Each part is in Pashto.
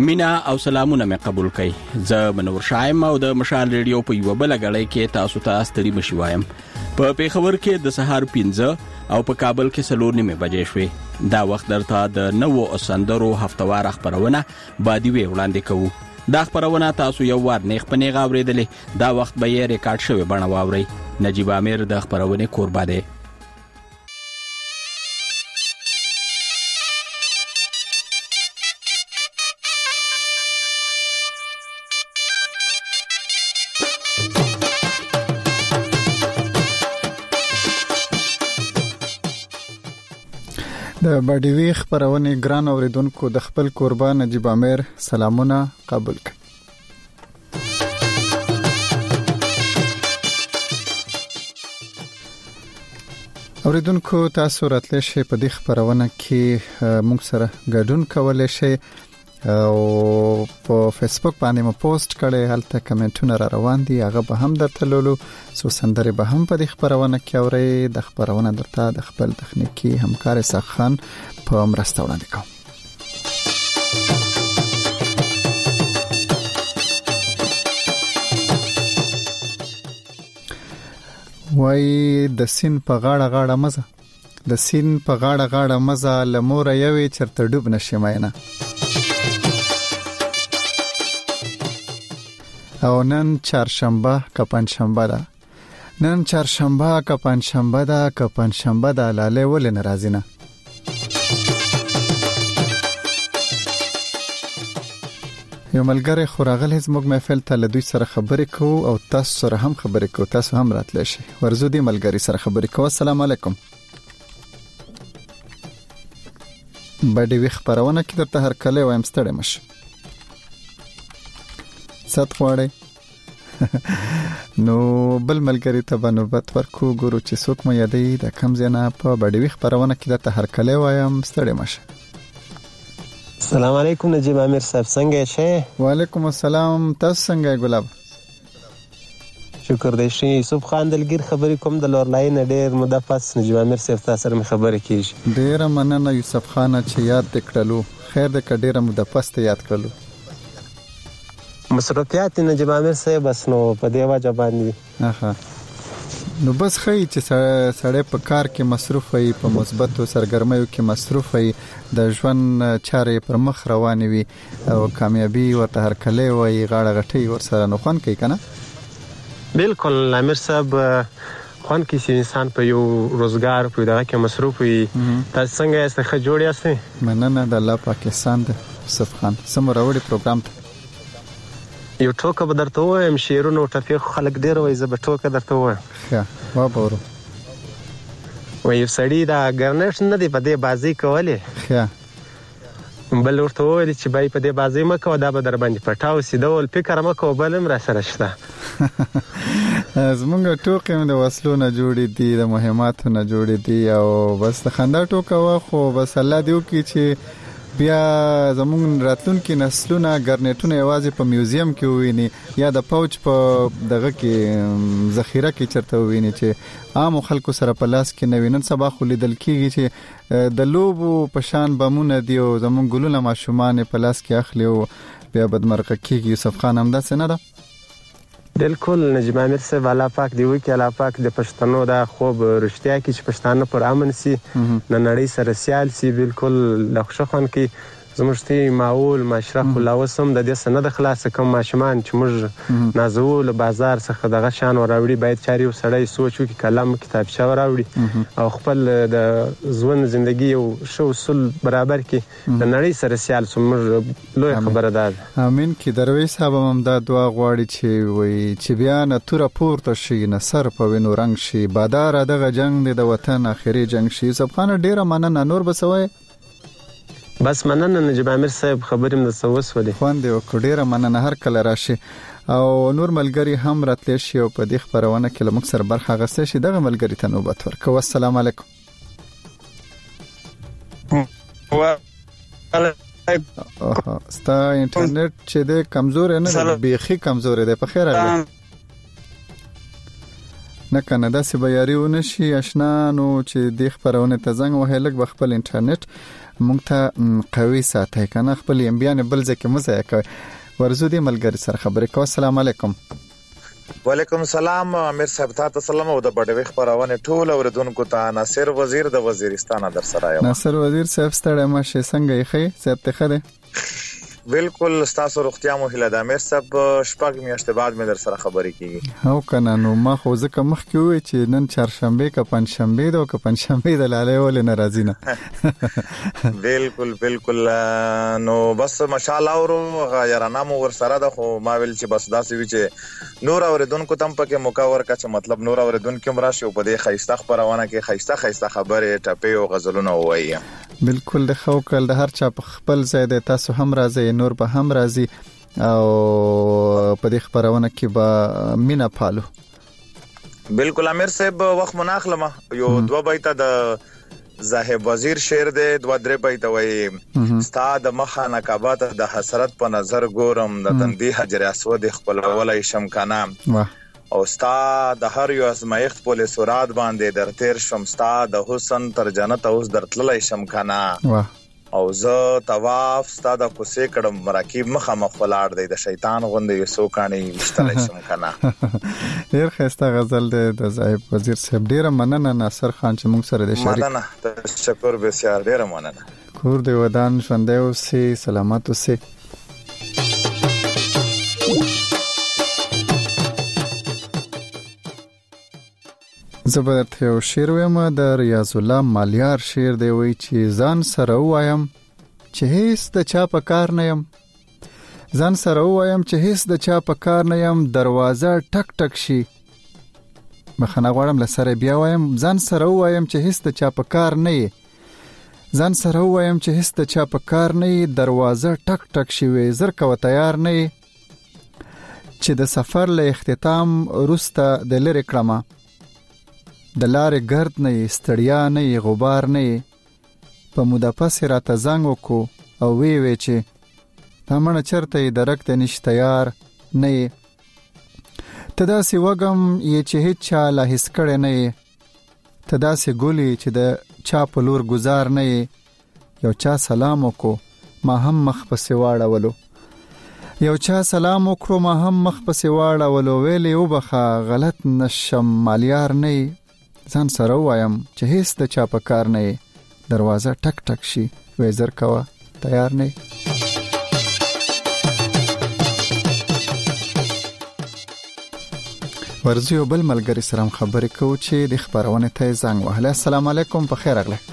مینا او سلامونه مې قبول کړئ. زه منور شایم او د مشال ریډیو په یو بل غړی کې تاسو ته ستړي مشي وایم. په پیښور کې د سهار 15 او په کابل کې 4:30 بجې شوې. دا وخت درته د نوو اسندرو هفتوار خبرونه بادي وی وړاندې کوو. دا خبرونه تاسو یو وار نیغ په نیغ اوریدلې. دا وخت به یې ریکارډ شوی بڼه واوري. نجیب امیر د خبرونه قربا ده. د باډیوی خبرونه ګران اوریدونکو د خپل قربان نجیب امیر سلامونه قبول کړئ. اوریدونکو تاسو راتلی شئ په دې خبرونه کې موږ سره ګډون کولای شئ او په فیسبوک باندې مو پوسټ کړئ. هلته کمنټونه را روان دي، هغه به هم درته لولو. سو سندره به هم په دې خبرونه کې اورئ. د خبرونه درته د خپل تخنیکی همکار سخن په مرسته وړاندې کوم. وای د سین په غاړه غاړه مزه، د سین په غاړه غاړه مزه، لمور یوي چرته ډوب نشي ماینه. او نن چهارشنبه که پنجشنبه ده، نن چهارشنبه که پنجشنبه ده، که پنجشنبه ده لاله ولې ناراضی نه. یو ملګری خوراغلی زموږ محفل ته له دوی سره خبرې کوو او تاسو سره هم خبرې کوو. تاسو هم راتلی شئ. ورزو دی ملګری سره خبرې کوو. السلام علیکم. باډیوی خبرونه کې درته هر کله وایم ستړی مشه. ست غواړي نو بل ملګری ته به نوبت ورکو. ګورو چې څوک مو یادې د کم ځنه په باډیوی خبرونه کې درته هر کله وایم ستړی مشه. السلام علیکم نجیب امیر صاحب، څنګه یې؟ وعلیکم السلام، تاسو څنګه یې ګلاب؟ شکر دې شي. یوسف خان دلګیر خبرې کوم د لورلاین ډېر مده پس نجیب امیر صاحب تاسو سره خبرې کیږي. ډېر مننه یوسف خان چې یاد کړلو. خیر دې کډېر مده پس ته یاد کړلو. مصروفیات نجیب امیر صاحب بس نو په دی وجه باندې نو بس خی چې سړی په کار کې مصروف وي، په مثبتو سرګرمیو کې مصروف وي، د ژوند چارې پر مخ روانې وي او کامیابی ورته هر کله وي غاړه غټي ورسره نو خوان کوي کنه. بالکل امیر صاحب، خوان کې چې انسان په یو روزګار په دغه کې مصروف وي. تاسو څنګه یاست؟ ښه جوړ یاست؟ مننه د الله پاکستان د یوسف خان سم راوړي پروګرام ته. یو ټوکه به درته وایم، شعرونه او ټپې خلک ډېر وایي، زه به ټوکه درته وایم. ښه وابورو. وایي یو سړي دا ګرنیټ نه دی په دې بازۍ کولی، ښه بل ورته وویل چې بای په دې بازۍ مه کوه، دا به در باندې پټاو سیده ول فکر مه کوه، بل هم را سره شته. زمونږ ټوکې هم د وسلو نه جوړې دي، د مهماتو نه جوړې دي او بس د خندا ټوکه وه. خو بس الله دې وکړي چې بیا زمونږ راتلونکي نسلونه ګرنیټونه یوازې په میوزیم کې وویني یا د پوج په دغه کې ذخیره کې چرته وویني چې عام خلکو سره په لاس کې نه وینن. سبا خو لیدل کېږي چې د لوبو په شان بمونه دی او زمونږ ګلونه ماشومان په لاس کې اخلي او بیا بدمرغه کېږي. یوسف خان همداسې نه ده؟ بالکل نجیب امیر صاحب، الله پاک دی وکړي، الله پاک د پښتنو دا خوب رښتیا کړي چې پښتانه پر امن سي، د نړۍ سره سیال سي. بالکل له خوشخوان کې زموږ تی ماحول معاشره خو لا اوس هم د دې څخه نه د خلاصه کوم ماشومان چې موږ نازو له بازار څخه دغه شان وراوړي. باید چاري وسړی سوچ وکړي، قلم کتابچه وراوړي او خپل د ژوند زندگی او شو اصول برابر کړي، د نړۍ سره سیال سو. موږ لوی خبره ده. امین کې دروي صاحب هم دا دعا غواړي چې وي چې بیا نه تور پورته شي، نه سر په وینو رنگ شي، بادار دغه جنگ د وطن اخري جنگ شي. یوسف خان ډیره مننه. نور بسوي بس مننه نجیب امیر صاحب، خبرې مده سوس ولې خوان دی او ډیره مننه. هر کله راشي او نور ملګری هم راتلی شي او په دې خبرونه کې لمک سره برخه غسته شي. دغه ملګری ته نوبت ورکو. السلام علیکم. ستا انټرنیټ چې د کمزور نه دی، بیخي کمزور دی. په خیر راغلی. نه کنه داسې به یاري ونه شي اشنا. نو چې د خبرونه ته زنګ وهلک به خپل انټرنیټ مونږ ته قوي ساتي کنه خپل بیان بل ځکه مزه کوي ورزو دي ملګری سره خبرې کوم. السلام علیکم. وعلیکم السلام امیر صاحب ته سلام او د بډوي خبرونه ټول اوردونکو ته ناصر وزیر د وزیرستان در سره یم. ناصر وزیر صاحب ستړی مشه څنګه یې خې صاحب ته خره بالکل تاسو روغتیا مو هله د امیر صاحب شپږ میاشتې بعد مې در سره خبرې کیږي. هو کنه نو ما خو ځکه مخ کې وې چې نن چهارشنبه کا پنځشنبه دا کا پنځشنبه د لاله ول ناراضی نه بالکل نو بس ماشاءالله ورو غیرانه مو ور سره د خو ما ویل چې بس داسې وی چې نور اوردونکو تم پکې مکور کا چې مطلب نور اوردونکو مراشي او په دې خیسته خبرونه کې خیسته خبره ټپې او غزلونه وایي. بالکل د خو کل د هر چا خپل ځای د تاسو هم راځي نور به هم راځي او په دې خبرونه کې به مینا پالو. بالکل امیر صاحب وخت مناخلمه یو دوه بیت د زاهب وزیر شعر دی دوه درې بیت وای استاد مخه نقابات د حسرت په نظر ګورم د تندی حجر اسود خپل ولای شم کنه او ستا د هر یو ازمایښت په لسورات باندې در تیر شم ستا د حسن تر جنت اوس درتللی شم کنه او زه طواف ستا د کوسې کړم مراکب مخه مخلاړ دی د شیطان غوندې یو سوکانی وشتلی شم کنه. ډیر ښایسته غزل دی د زاهب وزیر صاحب. ډیره مننه ناصر خان چې موږ سره د شریک. مننه تشکر بسیار ډیره مننه. کور دی ودان ژوندی اوسئ سلامت اوسئ. زبرت یو شعر ویم د ریاض الله مالیار شعر دی وی چې ځان سره وایم چې هیڅ د چا په کار نه يم ځان سره وایم چې هیڅ د چا په کار نه يم دروازه ټک ټک شي مخنه غواړم لسره بیا وایم ځان سره وایم چې هیڅ د چا په کار نه یې ځان سره وایم چې هیڅ د چا په کار نه یې دروازه ټک ټک شي وي زر کو تیار نه یې چې د سفر له اختتام وروسته د لری کړم د لارې ګرد نه ستړیا نه غبار نه په موده پس راته زنګ وکړو او وی چې تمنه چرته درک د نشته یار نه تداسې وګم یې چې هیڅ چا لا هیڅ کړی نه تداسې ګولي چې د چا په لور گزار نه یو چا سلام وکړو ما هم مخ پسې واړولو یو چا سلام وکړو ما هم مخ پسې واړولو ویلې وبخه غلط نشم مالیار نه ځان سره وایم چې هیڅ د چا په کار نه دروازه ټک ټک شي وزر کوا تیار نه. ورزيو بل ملګری سره خبرې کوو چې د خبرونه ته زنګ وهله. السلام علیکم په خیر اغله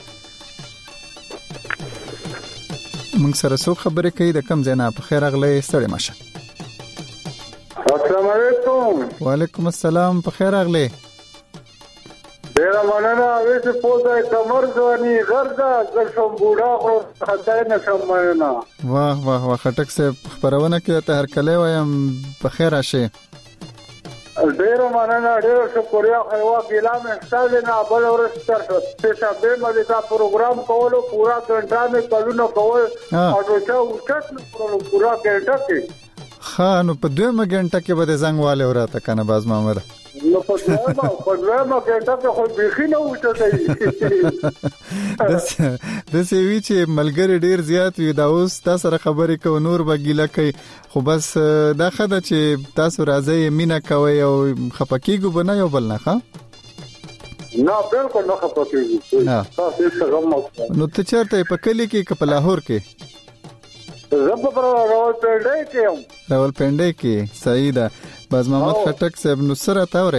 موږ سره څو خبرې کوي د کم ځای په خیر اغله ستړي ماشه. السلام علیکم. وعلیکم السلام په خیر اغله. ډیر مننه اوس په دې کمر ځواني غردا زشم بوډا خو خدای نه شمنه. واه واه واه خټک سه خبرونه کې ته هر کله وایم په خیر راشه. ډیر مننه ډیر شکریا خو ګلام استاد نه بل ورستر څه شابه مې دا پروګرام کولو پورا غنټه مې کلونو کول او چې وکټ پورا غنټه کې خانو په 2 غنټه کې به زنګ والے وراته کنه باز محمد نو په دوه غنټه کې خو بيخي نه وټه د سوي چې ملګری ډیر زیات وي دا اوس تاسو سره خبرې کو نور بګیله کوي خو بس دا خدای چې تاسو راځي مینا کوي او خپکیګو بنه یو بل نه ښه نه بالکل نه خپکیږي تاسو څنګه نو ته چیرته په کلی کې په لاهور کې زب پر راولپنډي کې راولپنډي کې صحیح ده. باز محمد خټک صاحب نو سره تاوره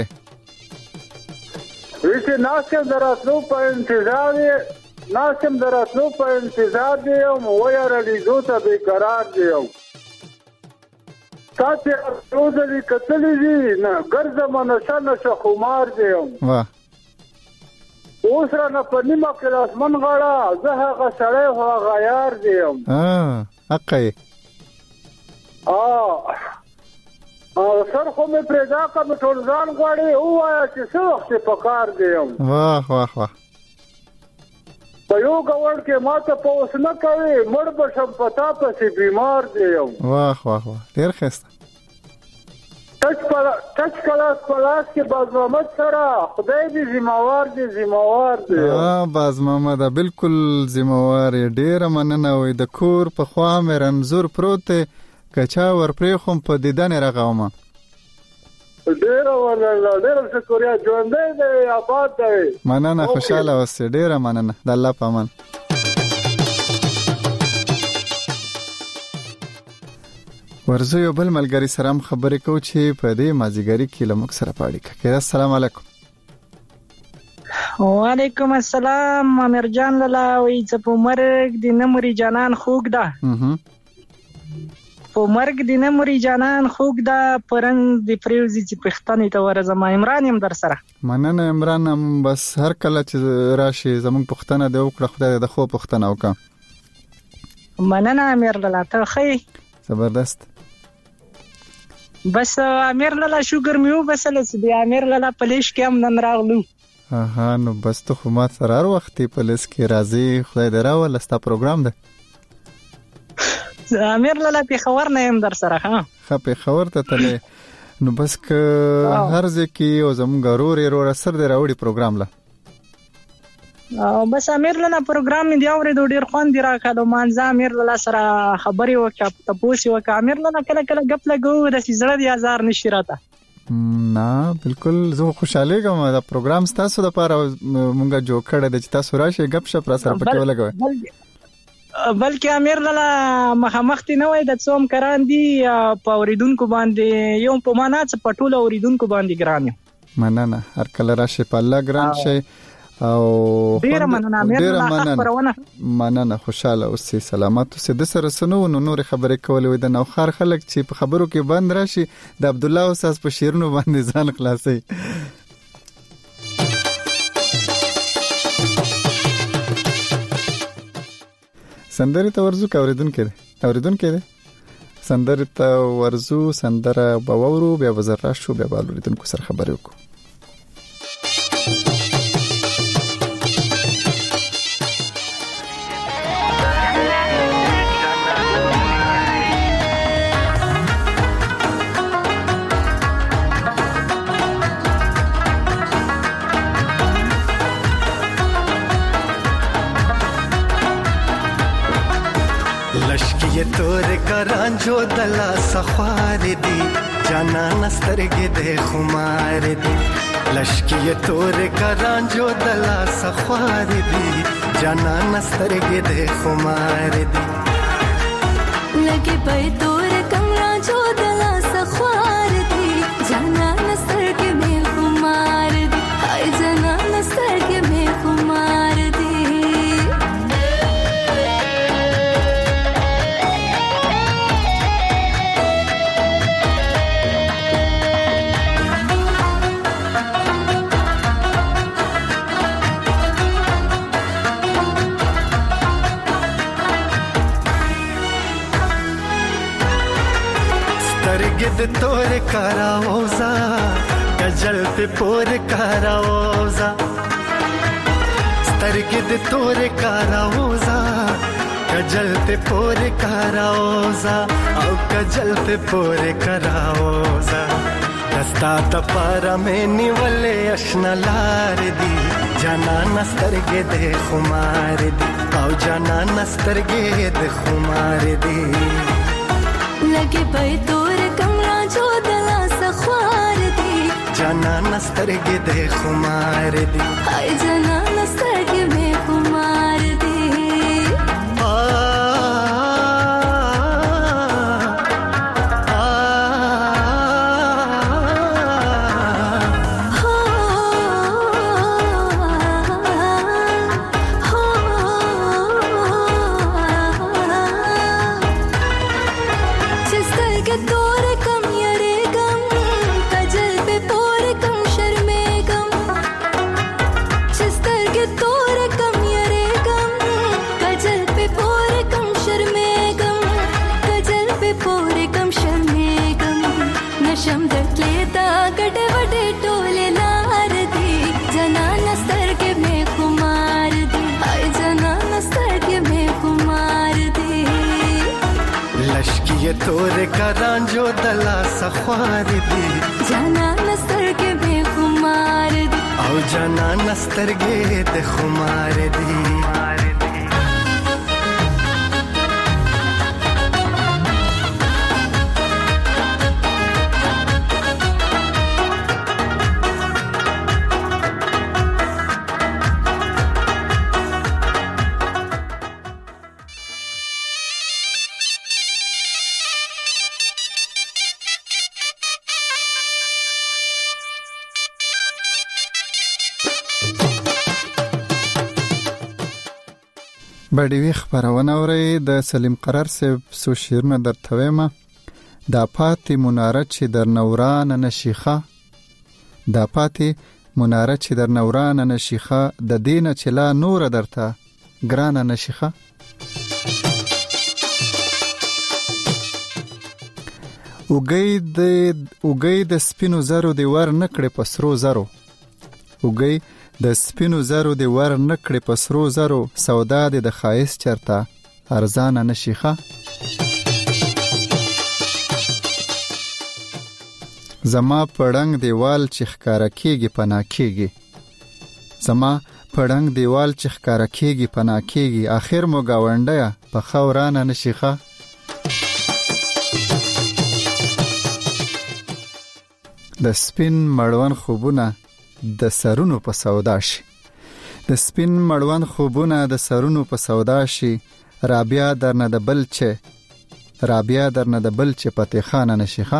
ویسه ناسم دراتلو په انتظار دی او ویا رلیزو ته بیقرار دی او تاسو روزي کتلې دي نه ګرځم نشه خمار دی واه اوس را نه پنیمه کې اسمن غړا زه هغه سړی هو غیار دی اقای سر خو مې پرېدا کوم ټول ځان غواړي وایا چې څه وخت په کار دی. واه واه واه په یو غوړ کې ماته پوس نه کوي مړ بشم پتا پسې بیمار دی. واه واه واه ډیر ښه ټچ کلاس کې باز محمد سره خدای دې ذمہوار دی باز محمد بالکل ذمہوار ډیر مننه وي د کور په خوا مې رنزور پروت کچا ورپرې خو په دیدن راغومه ډیر شکریا ژوندې دی آباد دی مننه خوشاله اوسې ډیر مننه د الله په امان ورزه یو بل ملګری سره خبرې کو چې په دې مازیګری کې لمک سره پاړی کړه السلام علیکم وعلیکم السلام امیر جان لاله وی چې په مرګ د نمرې جانان خوګ ده په مرګ د نمرې جانان خوګ ده پرنګ د پریوزي چې پښتنې ته ورزم عمران يم در سره مننه عمران هم بس هر کله چې راشي زمون پښتنه د وکړه خدای د خو پښتنه وکا مننه امیر لاله ته خې زبردست بس امیر لاله شوګر میو بسله چې د امیر لاله پلیش کې هم نن راغلو نو بس ته خو ما سره هر وخت پلیس کې راځي خدای دې راول ستا پروګرام ده امیر لاله په خبر نه يم در سره ها په خبر ته تله نو بس که هر ځکه او زموږ ورور سر دې راوړي پروګرام لا بس امیر لاله پروګرام دی اورې ډیر خوان دی راکاله مانځه امیر لاله سره خبري وکړه تاسو وکړه امیر لاله کله غپ لګو د سيزړه دی هزار نشی راته نه بالکل زه خوشاله کوم دا پروګرام تاسو د لپاره مونږه جوړ کړی د چې تاسو راشي غپ شپ را سره پکې ولګوي بلکې امیر لاله مخامختي نه وای د څوم کران دي په اوریدونکو باندې یو په معنا چې پټول اوریدونکو باندې ګران مننه هر کله راشي په الله ګران شي او ډیر مننه امیر لاله مننه خوشاله اوسې سلامت اوسې د سره سنو نور خبرې کولې وي د نوخار خلک چې په خبرو کې بند راشي د عبد الله استاد په شیرونو باندې ځان خلاصي سندره ته ورزو اوریدونکو سندره ته ورزو سندره باورو بیا وزر راشو بیا اوریدونکو سره خبرې وکړو ये तोर करांजो दला सखार दी जाना नस्तरगे दे खुमार दी लश्की ये तोर करांजो दला सखार दी जाना नस्तरगे दे खुमार दी लगे पे तोर करांजो दला सखार दी जाना नस्तरगे में खुमार दी हाय जाना नस्तरगे में खुमार दी गिद तोर कराओजा गजल पे पोर कराओजा स्तरगिद तोर कराओजा गजल पे पोर कराओजा औ गजल पे पोर कराओजा दस्ता तपारा में निवले अशनलार दी जाना नस्तरगे दे खुमार दी औ जाना नस्तरगे दे खुमार दी लगे पे तोर कमरा जो दला सखार दी जाना नस्तरगे दे खुमार दी हाय जाना नस्तरगे में खुमार दी تور کرانجو دلا سخوار دی جانا نستر کې به خمار دی او جانا نسترګې د خمار دی بډیوي خبرونه اوري د سلیم قرار صاحب سو شیرونه درته وایم دا پاتې مناره چې در نوران نشيخه دا پاتې مناره چې در نوران نشيخه د دینه چې لا نور درته ګران نشيخه وګي د سپینو زرو دی ور نکړې پسرو زرو وګي د سپینو زرو دی ور نکړې پسرو زرو سودا دی د خایس چرته ارزان نشيخه زما پړنګ دیوال چې ښکارا کېږي پنا کېږي زما پړنګ دیوال چې ښکارا کېږي پنا کېږي اخر مو گاونډیا په خورانه نشيخه د سپین مړوند خوبونه د سرونو په سودا شي د سپین مړوند خوبونه د سرونو په سودا شي رابیا درنه د بل چې پته خانه نشيخه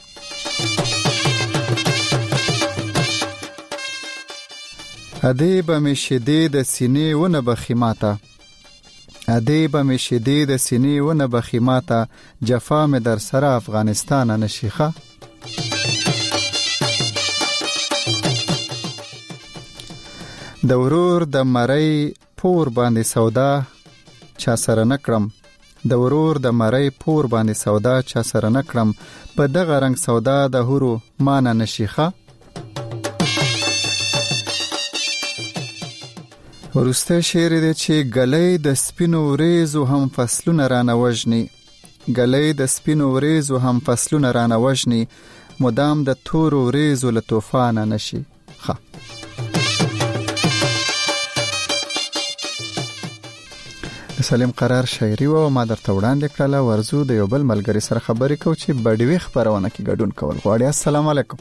ادیب می شدی د سینې ونه بخیماته ادیب می شدی د سینې ونه بخیماته جفا می در سره افغانستان نشيخه د ورور د مړی پور باندې سودا چا سره نکړم د ورور د مړی پور باندې سودا چا سره نکړم په دغه رنگ سودا د هورو مان نشيخه ورسته شعر دی چې غلې د سپینو ریزو هم فصلونه رانه وژني غلې د سپینو ریزو هم فصلونه رانه وژني مدام د تورو ریزو له طوفان نشي ښه سلیم قرار شاعري و ما درته وړاندې کړله ورزو د یو بل ملګری سره خبرې کو چې بډیوي خبرونه کې ګډون کول غواړي السلام علیکم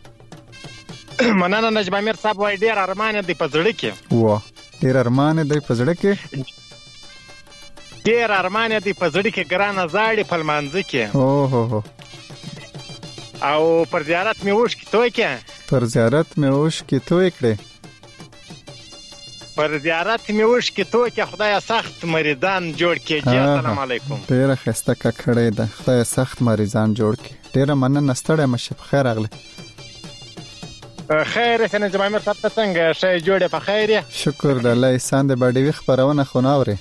مننه نجم امیر صاحب وای ډیر ارمان دی په زړه کې و ډیر ارمان دی په زړه کې ډیر ارمان دی په زړه کې ګرانه زاړي په لمانځ کې اوه او پر زیارت مې وښ کې توې کې پر زیارت مې وښ کې توې کړې پر زیارت مې وښ کې توې کې خدای سخت مریدان جوړ کې السلام علیکم ډیر خسته کړې ده خدای سخت مریدان جوړ کې ډیر مننه ستړی مشه په خیر اغله خیر څنګه جماعت صاحب څنګه شې جوړه په خیر شکر د الله احسان د بډیوي خبرونه خوناوري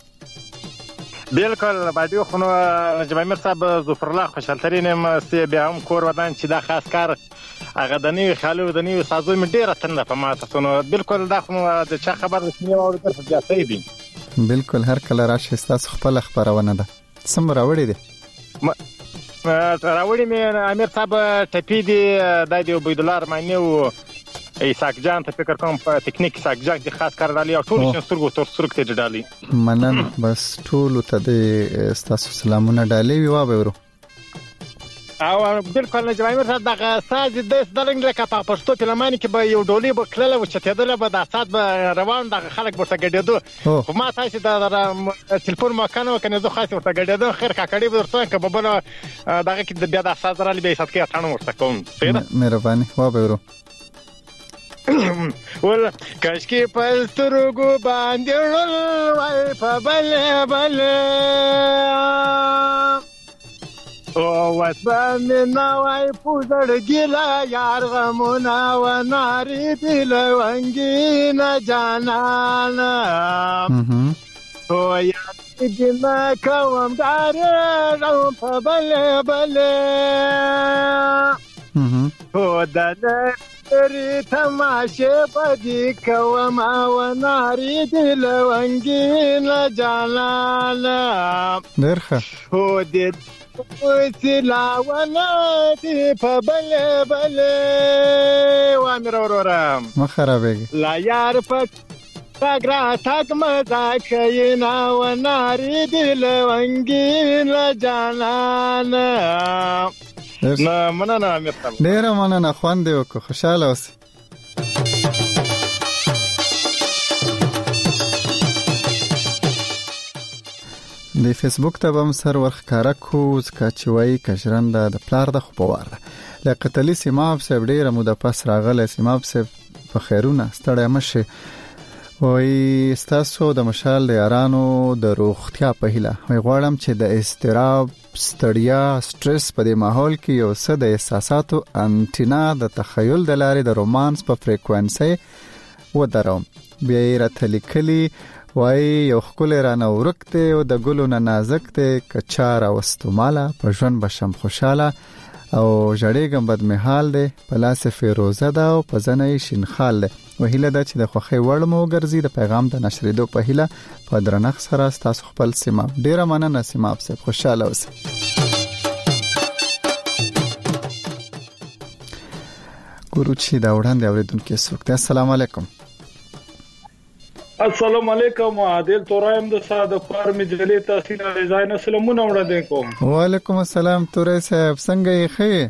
بالکل باندې خو جماعت صاحب ظفر الله خوشالترین مې بیا هم کور ودان چې دا خاص کار هغه د نیو خالو د نیو سازو مې ډیره تنده په ماته سونو بالکل دا خو د چا خبر رسمي او د زیاتې دي بالکل هر کله راشي تاسو خپل خبرونه ده سم راوړی دي راوړی مې امیر صاحب ټپی دی د عبید الله ارمانی او ایساک جان ته فکر کوم په ټیکنیک ایساک جان د خاص کار ډالي او ټول شنسترګو تر سرک ته ډالي منن بس ټول ته د تاسو سلامونه ډالي وی وابورو او بالکل نه جوایمر صاحب دغه ساز د دلنګ لکه په پښتو فلمانی کې به یو ډولې به کله و چې تدل به د اسات به روان دغه خلک ورته ګډېدو خو ما تاسو د ټلیفون مکانو کنه زه خاص ورته ګډېدو خیر کاکړې ورته کې به بل دغه کې د بیا د اسات را لبي اسات کې اتانو ورته کوم مهرباني وابورو ول کاشکي پسترګو باندې ول وای په بل او واسمه وای پوزړ ګیلا یار غمونه و ناری دل ونګینا جانانا او یا دې کوم دار او په بل او دله ری تماشه پدې کوم او ناری دل ونګینا جانانا درخه او دې وسلاونه دی په بل وامر ورورم مخربېږي لا یار په تاګرا تاګ مزا کینا و ناری دل ونګین جانان نه مننه امیر صاحب ډېره مننه خوند دې وکړو خوشاله اوسئ د فیسبوک ته هم سر ورخکاره کو ځکه چې وایي کژرنده د پلار د خو په وار ده لکه قتلي سیماب صاحب ډېره موده پس راغلی سیماب صاحب په خیرونه ستړی مه شئ وایي ستاسو د مشال د یارانو د روغتیا په هیله وایي غواړم چې د اضطراب ستړیا سټرس په دې ماحول کې یو څه د احساساتو انټینا د تخیل د لارې د رومانس په فریکوئنسي ودروم بیا یې راته لیکلي وای یو خپل رانه ورکته او د ګلو نه نازک ته کچار او استماله په ژوند بشم خوشاله او جړېګم بد مهال ده په لاس فیروزه ده او په زنې شینخال ده وهیله ده چې د خوخي وړ مو ګرځي د پیغام د نشریدو په هیله په درنښ سره تاسو خپل سیمه ډیره مننه سیمه په خوشاله اوسئ ګوروچی دا وړاندې اوریدونکو سوکته السلام علیکم السلام علیکم عادل تورایم د ساده فارم جلې تحصیل ډیزاین سلامونه وړاندې کوم وعلیکم السلام تورې صاحب څنګه یې ښه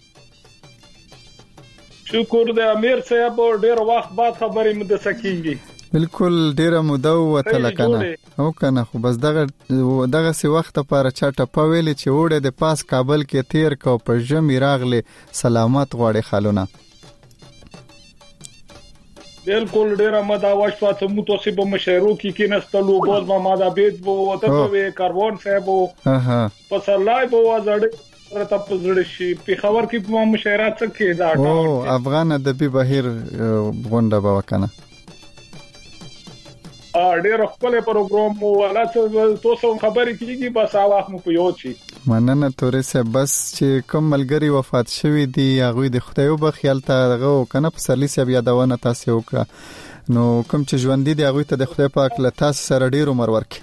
شکر دې امیر صاحب ډېر وخت بعد خبرې مده سکیږي بالکل ډېر موده وته کنه او کنه خو بس دغه سی وخت لپاره چاټه پویل چې وړه د پاس کابل کې تیر کو په جمی راغله سلامت غوړې خالونه بالکل ډیر مدا واشوا ته متوسب مشهرو کې نستلو بوز ما ماده بیت بو وته په کاربون صاحب په سلای بو زړه ته پزړ شي په خبر کې په مشهرات څخه کې دا او افغان ادبي بهیر غونډه به وکنه ډیر خپل پروګرام مو ولا تاسو خبرې کیږي بس اواخ مو په یو چی مننه تورې صاحب بس چې کوم ملګری وفات شوی دی هغه د خدای په خیال ته دغه کنه په سرلی صاحب یادونه تاسو وکړه نو کوم چې ژوند دی هغه ته د خدای پاک له تاسو سره ډیر عمر ورکړي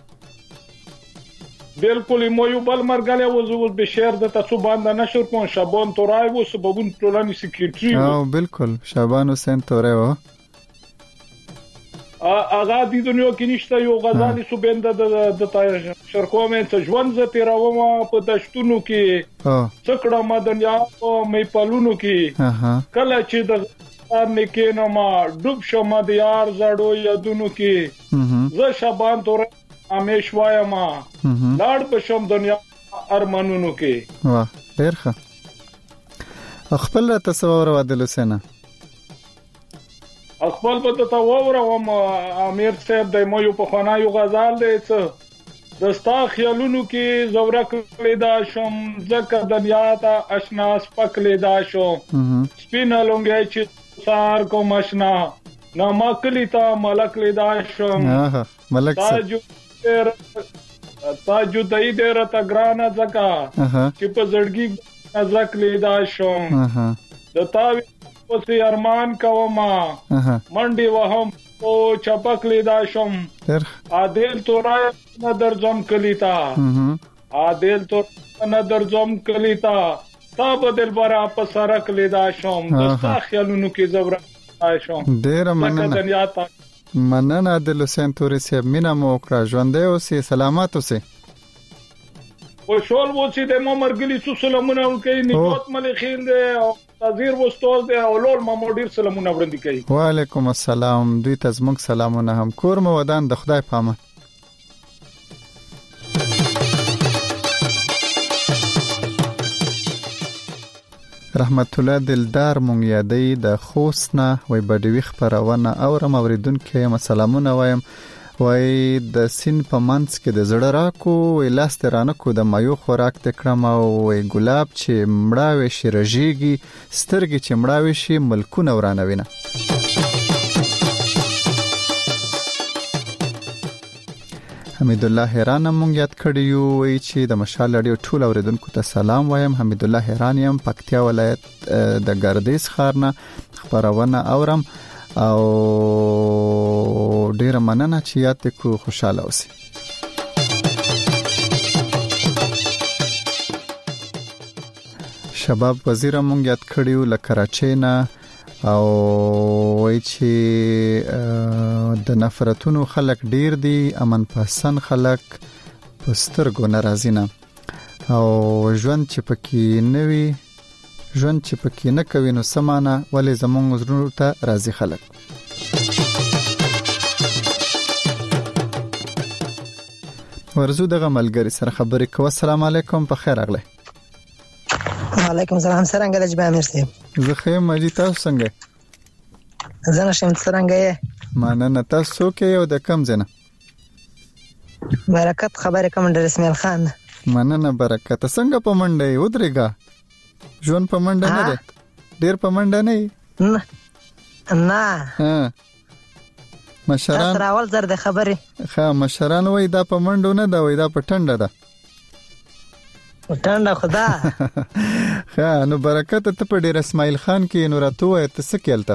بالکل مو یو بل مرګله وزول بشیر د تاسو باندې نشر کوم شابان تورای وو سببون ټولنې سکریټری او بالکل شابان حسین تورای وو اغا دي دنیا کې نشته یو غزالي سوبند د شرکومه ته ژوند ز تیراوم په دشتونو کې څکړه مدنیا په مې پالونو کې کله چې د نکینو ما ډوب شم د یار زړو یادونو کې ز شبان تور امیش وایم لاړ بشم دنیا ارمانونو کې واه ډیر ښه خپل تصور ودل سنه خپل په تطور امیر صاحب د مو یو په خنا یو غزال دی څه دستا خیالونو کې زورک لیدا شم ځکه دنیا ته آشنا سپک لیدا شو سپینا لونګای چې سار کوم آشنا نو مکلی ته ملک لیدا شم ملک تاجو دای دې را تا ګرانه ځکه چې په زړګي نزک لیدا شم د تاوی اوسې ارمان کوما منډي وهم او چپک لیدا شم عادل تورای نظر زم کلیتا عادل تور نظر زم کلیتا تا بدل برا په سرک لیدا شم دستا خیالونو کې زبر شم ډیر مننه عادل حسین توري صاحب مینا مو کړ ژوندې اوسې سلامات اوسې او شول وو چې د مو مرګلي سلامونه کوي نجات ملخین دې تذیر وستول دی او لول ماموډیر سلامونه وړاندې کوي وعلیکم السلام دوی ته زموږ سلامونه هم کور مو ودان د خدای پامه رحمت الله دلدار مونږ یادې د خوسنه وای بډوي خبرونه اورم اوریدونکو سلامونه وایم وای د سین په منځ کې د زړه راکو ویلاست رانه کو د مایو خوراک تکړم او ګلاب چې مړاوي شي رژيږي سترګې چې مړاوي شي ملکونه ورانه وینه حمید الله هران مونږ یاد کړیو وای چې د مشال اړیو ټول اوریدونکو ته سلام وایم حمید الله هران یم پکتیا ولایت د ګردیز خارنه خبرونه اورم او ډیر مننه چې یاد کړو خوشاله اوسئ شباب وزیر مونږ یاد کړیو ل کراچۍ نه او وای چې د نفرتونو خلک ډیر دي امن پسند خلک پسترګو ناراضی نه او ژوند چې پکې نوي ژوند چې پکې نه کوي نو سمانه ولې زمونږ زړونو ته راضي خلک ورزو دغه ملګری سره خبرې کوه. السلام علیکم په خیر اغله. وعلیکم السلام څنګه د جبا مرسي زه خیر مجي تاسو څنګه زه نشم څنګه یې مننه تاسو کې یو د کم زنه برکت خبره کوم در اسماعیل خان مننه برکت څنګه په منډه ودرېګا ژوند په منډه نه ده ډیر په منډه نه نه مشران تر اول زر د خبره مشران وای دا په منډو نه دا وای دا په ټنډه ده ټنډه خدا نو برکت ته په ډیر اسماعیل خان کې نو راتو وای ته سکیلته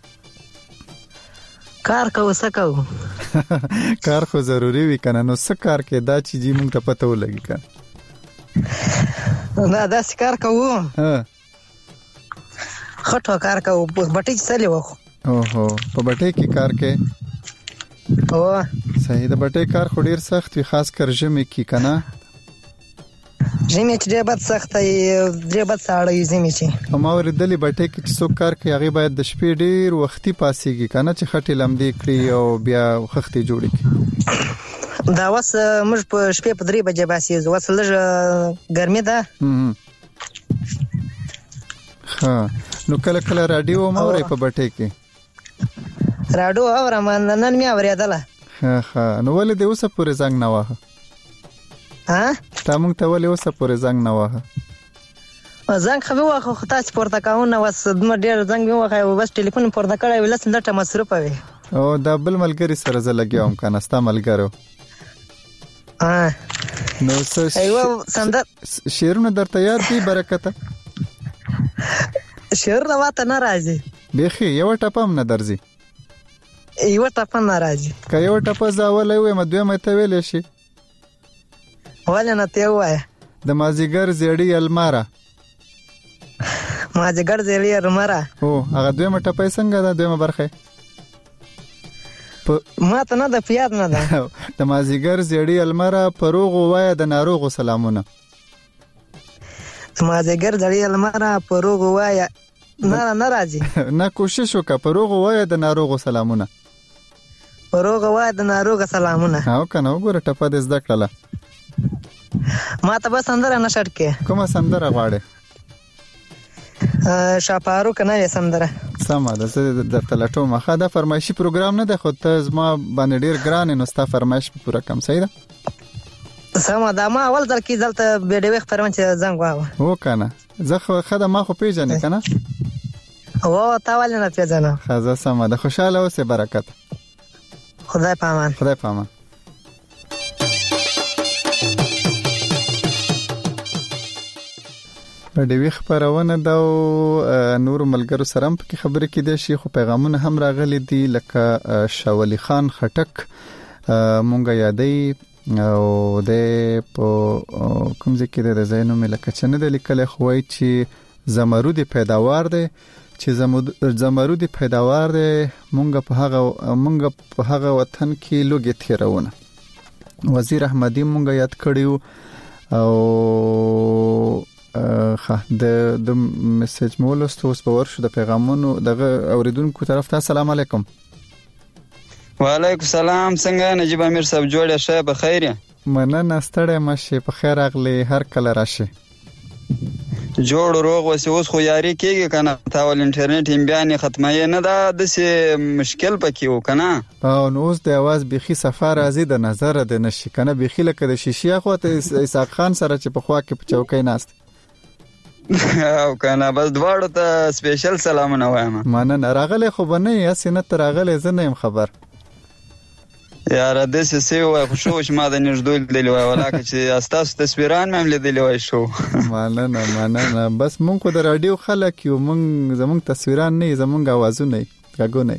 کار کو سکو کار خو ضروری وی کنه نو سکار کې دا چې جی مونږ ته پته ولګی کنه نه دا کار کوو خټو کار کوو بټی چلی وخ اوهو په بټی کې کار کې او صحیح د بټی کار خو ډیر سخت وي خاص کر ژمي کې کنه ژمي چې ډیر بد سخت ډیر بد ساړه ژمي چې ما ورېدلې بټی کې څوک کار کوي هغه باید د شپې ډیر وختي پاسيږي کنه چې خټې لمدې کړي او بیا خختې جوړې کړي دا وس موږ په شپې په 3 بجې باسي وس لږ ګرمي ده نو کله کله رادیو موري په بټی کې رادیو اورم نن مې اوریدله نو ولې د اوسه پورې زنګ نه واه تا مونږ ته ولې اوسه پورې زنګ نه واه زنګ خو واخو خطا سپورت کاونه وس د ډیر زنګ مې واخه بس ټلیفون پورته کړی ولس لټه مصرف وي او دا بل ملګری سره زه لګیاوم کنه ستا ملګرو نو ایوه سندر شیرونه درته یاد دی برکت شعر راته ناراضي بيخي یو ټپم نه درځي یو ټپم ناراضي که یو ټپ زاولې وې مدوي مته ویلې شي ولې نه ته وای د مازیګر زیړی الماره مازیګر زیړی الماره او هغه دوی مټه پیسې څنګه ده دوی برخه ما ته نه د پیاد نه ده د مازیګر زیړی الماره پروغ وای د ناروغ سلامونه مازیګر زیړی الماره پروغ وای نه راځي نه کوشش وکړه پروغ وای د ناروغ سلامونه پروغ وای د ناروغ سلامونه او کنه وګوره ټپه دې زده کړله ما ته به سندره نشړ کې کومه سندره غواړې شاپارو کنه سندره سمه ده زه درته لټوم خا دا فرمایشي پروګرام نه ده خو ته زما باندې ډیر ګران نو ستا فرمایش په پوره کم صحیح ده سمه ده ما اول ځل کې دلته بیډوي خبرونه چې زنګ واه و کنه زه خو ما خو پیژنې کنه او تا ولې نه پیژنه خزه سمه ده خوشاله اوسه برکت خدای پامان خدای پامان ډېوی خبرونه دا نور ملګرو سره هم په خبرې کې دي شي خو پیغامونه هم راغلي دي لکه شاولی خان خټک مونږه یادې او د په کوم ځکه د زینو ملک چنه د لیکل خوای چې زمرود پیداوار دي چې زمرود پیداوار دي مونږ په هغه وطن کې لوګي تیرونه وزیر احمدی مونږ یاد کړیو او د میسج مولست اوس په ورشو د پیغامونو دغه اوریدونکو طرف ته السلام علیکم وعلیکم السلام څنګه نجیب امیر صاحب جوړه شه په خیر مننه ستړی مشه په خیر اغلی هر کله راشه جوړ روغ وسی اوس خو یاري کېږي کنه تاول انټرنیټ هم بیان ختمه نه دا د مشکل پکې و کنه او نو اوس د आवाज بيخي سفر ازي د نظر د نشي کنه بيخي لکه د شیشې خو ته اسحاق خان سره چې په خوا کې په چوکۍ ناست او کنه بس دواړو ته سپیشل سلامونه وایم مننه راغله خو بنه یې سینه راغله زنه يم خبر یاره د سې وای خو شو چې ما د نږدې لیدل وای ولاکه چې استاسو تصویران مې لیدل وای شو مننه بس مونږ کو د رادیو خلک یو مونږ زمونږ تصویران نه زمونږ आवाजونه غږونه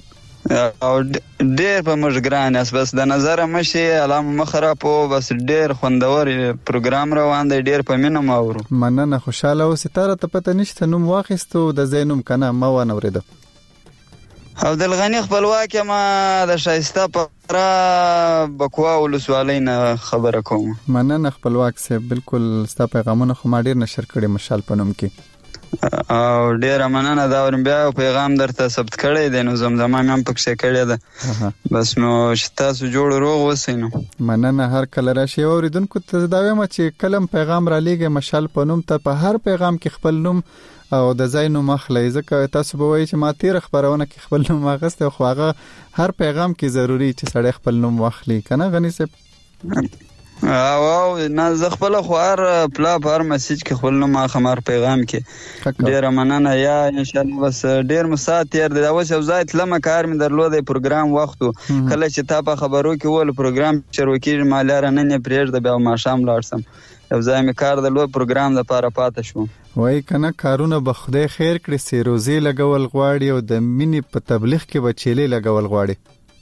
او ډېر په موږ ګران یاست، بس د نظره مشي علامه مخرب او بس ډېر خوندور پروګرام روان دی، ډېر په مینه مو اورو. مننه، خوشاله اوسې. تا راته پته نشته نوم واخیستو د ځای نوم که نه؟ ما وانه اورېده. عبدالغني خپلواک یم، د ښایسته پره بکوا ولسوالۍ نه خبره کوم. مننه خپلواک صاحب، بالکل ستا پیغامونه خو ما ډېر نشر کړي مشال په نوم کې. او ډیره مننه، دا ورم بیا پیغام درته ثبت کړی دی، نو زمزمه مې هم پکښې کړې ده. بس نو چې تاسو جوړ روغ اوسئ. نو مننه، هر کله راشي. اوریدونکو ته دا وایم چې کلم پیغام را لیږئ مشال په نوم ته، په هر پیغام کې خپل نوم او د ځای نوم اخلئ، ځکه تاسو به وایئ چې ما تېره خپرونه کې خپل نوم اخیستی، خو هغه هر پیغام کې ضروري چې سړی خپل نوم واخلي، که نه غني صاحب؟ او نه، زه خپله خو هر پلا په هر مسیج کې خپل نوم اخلم، هر پیغام کې. ډېره مننه. یا انشاءالله بس ډېر مو ساعت تېر دی. دا اوس یو ځای تلمه، کار مې درلودی، پروګرام وخت و. کله چې تا په خبرو کې وویل پروګرام شروع کېږي، ما لاره نن یې پرېږده، بیا ماښام لاړ سم. یو ځای مې کار درلود، پروګرام دپاره پاته شوم. وایي که نه، کارونه به خدای خیر کړي، سیروزې لګول غواړي او د مینې په تبلیغ کې به چیلې لګول غواړي.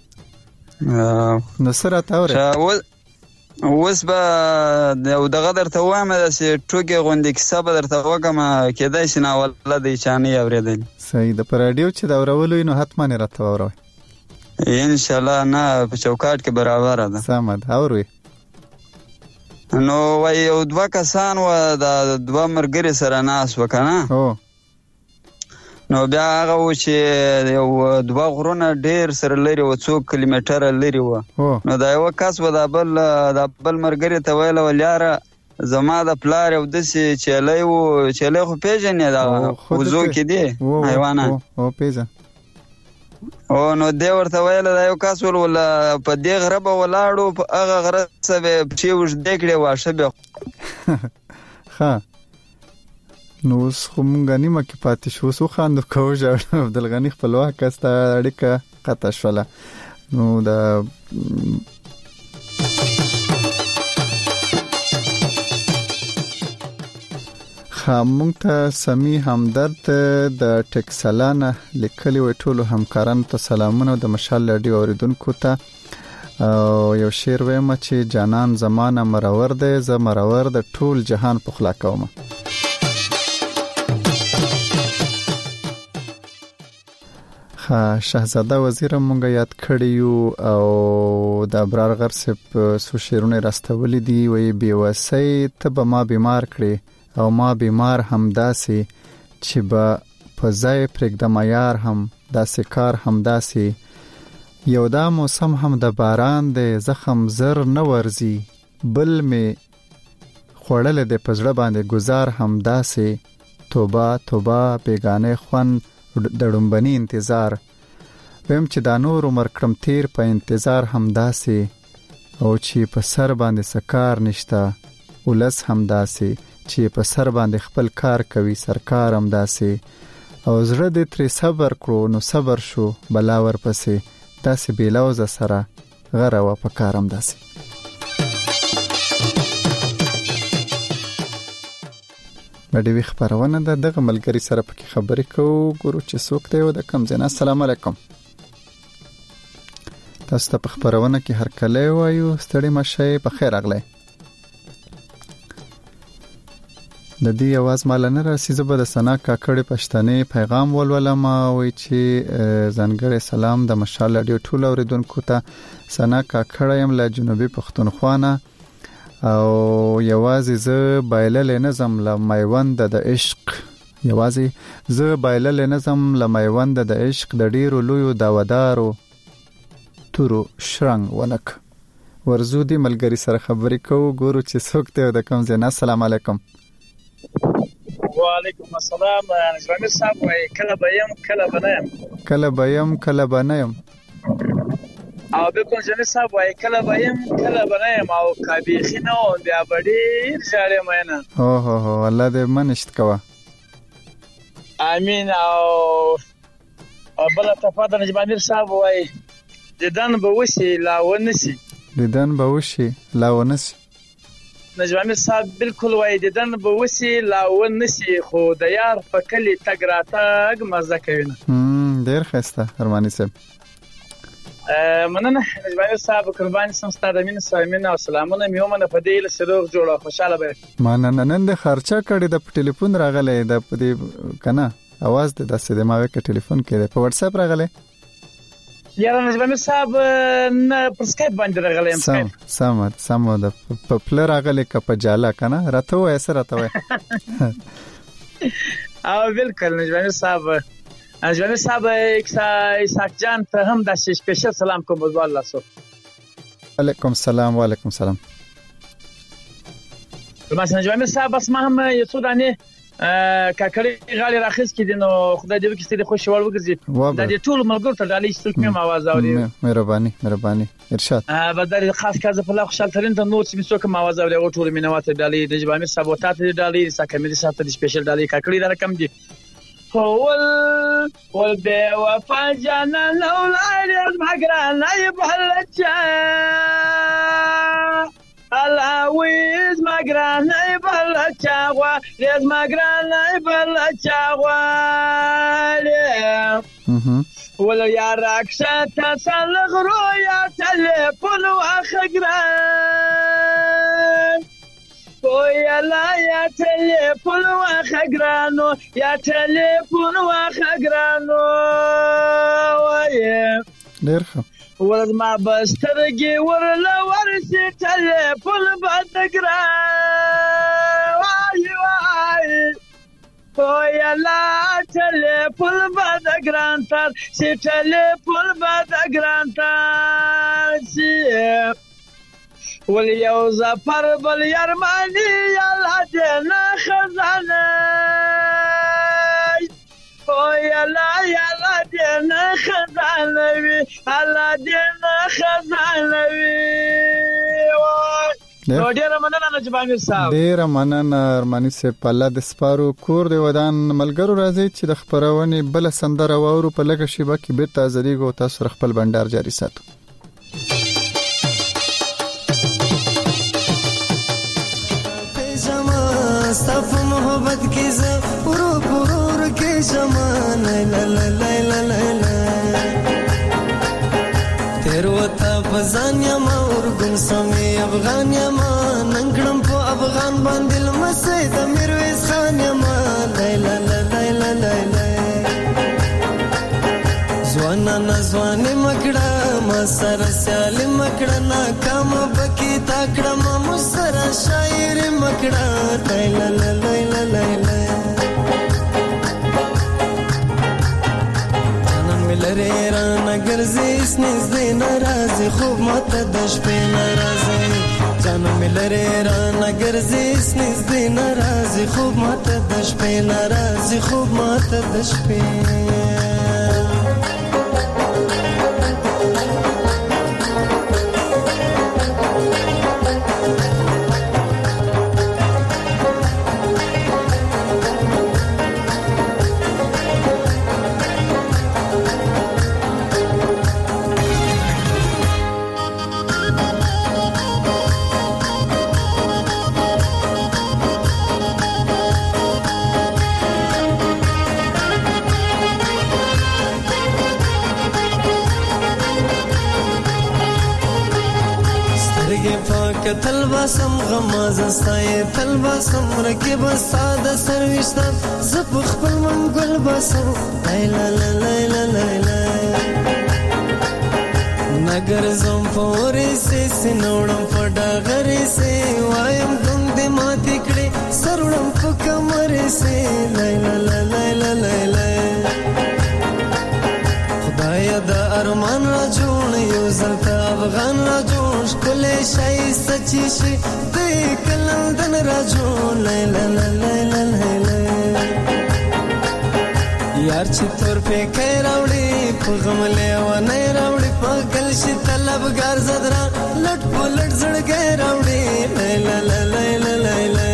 نو څه راته اورې؟ اوس به یو دغه درته ووایم، داسې ټوکې غوندې کیسه به درته وکړم، کېدای شي ناوله دی چا نه یې اورېدلي. صحیح ده. په راډیو چې د اورولو وي نو حتما یې راته واوروئ. انشاءالله. نه، په چوکاټ کې برابره ده. سمه ده، اوروئ. نو وایي یو دوه کسان و، د دوه ملګري سره ناست و که نه؟ نو بیا هغه و چې یو دوه غرونه ډېر سره لري و، 2 کیلومتره لري و. نو دا یوه کس و د بل ملګري ته ویله، ولیاره زما د پلار یو داسې چیلی و، چیلی خو پیژنې د وزو کې دی حیوانات؟ پیژن. نو دی ورته ویله، دا یو کس ول په دې غره به ولاړو، په هغه غره څه به پښې اوږدې کړې، واښه به. ښه، نو اوس خو مونږ نیمه کې پاتې شو، اوس وخاندو که وژاړو. عبدالغني خپلواک ستا اړیکه قطع شوله. نو د مونږ ته سمی همدرد د ټکسلانه لیکلي وی، ټولو همکارانو ته سلامونه او د مشال راډیو اوریدونکو ته. یو شعر ویمه چې جانان زمانه مرور دی، زه مرور د ټول جهان پخلا کومه. شهزاده وزیر مونږ یاد کړی یو، او د ابرار غر صاحب څو شعرونه راستولی دي. وی بېوسۍ ته به ما بیمار کړې، او ما بیمار هم داسې چې به په ځای پرېږدم یار، هم داسې کار هم داسې. یو دا موسم هم د باران دی، زخم زر نه ورځي، بل مې خوړلی دی په زړه باندې ګزار هم داسې. توبه توبه بیگانه خوند د ډومبني انتظار، ویم چې دا نور عمر کړم تیر په انتظار هم داسې. او چې په سر باندې سکار نشته، ولس هم داسې چې په سر باندې خپل کار کوي، سرکار هم داسې. او زړه دې ترې صبر کړو، نو صبر شو بلا ورپسې، داسې بیلوزه سره غره و په کار هم داسې. بډیوي خبرونه ده، دغه ملګری سره پکې خبرې کوو، ګورو چې څوک دی او د کوم ځای نه. السلام علیکم. تاسو ته په خبرونه کې هر کله وایو ستړي مشئ، په خیر راغلی. د دې आवाज مال نه راسي. زه به د سنا کاکړې پښتنې پیغام ولولم، وایي چې ځانګړی سلام د مشال راډیو ټول اوریدونکو ته. سنا کاکړه یم له جنوبي پښتونخوا نه، او یوازې زه بایللې نظم له میوند د عشق، یوازې زه بایللې نظم له میوند د عشق، د ډیرو لویو داودارو تورو شرنګ ونک. ورزو دی ملګری سره خبرې کوو، ګورو چې څوک دی او د کوم ځای نه. السلام علیکم. وعلیکم السلام. نجمامیر صاحب وایي کله به یم کله به نه یم، کله به یم کله به نه یم. او بالکل جمعیر صاحب وایي کله به یم کله به نه یم، او که بیخي نه وم بیا به ډېر ژاړم ینه. اوهو الله دې منشت کوه. امین. او بله تفا د نجمامیر صاحب وایي دیدن به وشي لا ونسي، دیدن به وشي لا ونسي. نجمامیر صاحب بالکل وایي دیدن به وشي لا ونسي، خو د یار په کلي تګ راتګ مزه کوي نه. ډېر ښایسته ارماني صاحب. مننه نجمه صاحب قربان سم ستاره مين سلامونه او سلامونه میومنه په دې له سروغ جوړه خوشاله به مننه نن د خرچه کړي د ټلیفون راغله د پدې کنه आवाज د داسې د ماوي کې ټلیفون کې په واتس اپ راغله یاره نجمه صاحب نه پر سکایپ باندې راغله سم د په پلر راغله کپ جاله کنه راته وای سره راته وای او بالکل نجمه صاحب نجمه صاحب اسحاق جان ته هم د سپیشل سلام کوم والله سو علیکم السلام و علیکم السلام بس نجمه صاحب بس ما هم یو څه دانه کاکړي غالي راخص کړي نو خدای دې وکړي چې خوشاله وګرځي د دې ټول ملګرو ته ډالۍ څوک مې आवाज اوري مهرباني ارشاد بدل خاص کار په لا خوشاله ترين ته نو چې څوک आवाज اوري او ټول مینوات ډالۍ د جبامي سبوتات ډالۍ ساکمري ساتل سپیشل ډالۍ کاکړي دا رقم دي ول به وفا جانا اولاد مګرانه بهلچا الاویز مګرانه بهلچا وا ریز مګرانه بهلچا وا ول یا راکشا تاسل غرو یا تلفون واخګران یا لا یا تلفون واخګرانو یا تلفون واخګرانو وای درخه ولد ما بسترګي ورلا ورسي تلفون بدګران وای یا لا تلفون بدګران تر سي تلفون بدګران تر سي وليو زفر باليرماني يلا دينا خزانه يلا دينا خزانه يلا دينا خزانه ډیره مننه نجمه صاحب ډیره مننه ارمانی صاحب الله د سپارو کور دی ودان ملګرو راځي چې د خبرونه بل سندره وورو په لګه شیبه کې بیرته ازریګو تاسو خپل بندر جاری ساتو صف محبت کی ز پرور کے زمان لا لا لا لا لا تیرو تا فزان یا ما ورګم سمي افغان یا ما ننګړم په افغان باندې مسجد میرویس خان یا ما لا لا لا لا لا زوانا نزوانه مکړه ما سره سیال مکړه نا کام بکی تاکړه ما مسره شاعر مکړه لا لا لا لا لا جانم ملره را نګر زیس نږدې ناراضي خوب ماته د شپې ناراضي جانم ملره را نګر زیس نږدې ناراضي خوب ماته د شپې ناراضي خوب ماته د شپې تلباسم غماز استای تلباسم رکب ساده سرویستان زپ خپل منګل باسم لا لا لا لا لا نګر زم پورې سي سنوړم پډا غري سي وایم ګوند ما تکړي سرړم په کمرې سي لا لا لا لا لا خدای دا ارمان را جوړ یو زلتا افغان را جوړ کله شای سچي شي د کلندن را جوړ لا لا لا لا یار چې تور په کې راوړي په غم له و نه راوړي په گل شي طلبګار زدرا لټ پلټ زړګې راوړي لا لا لا لا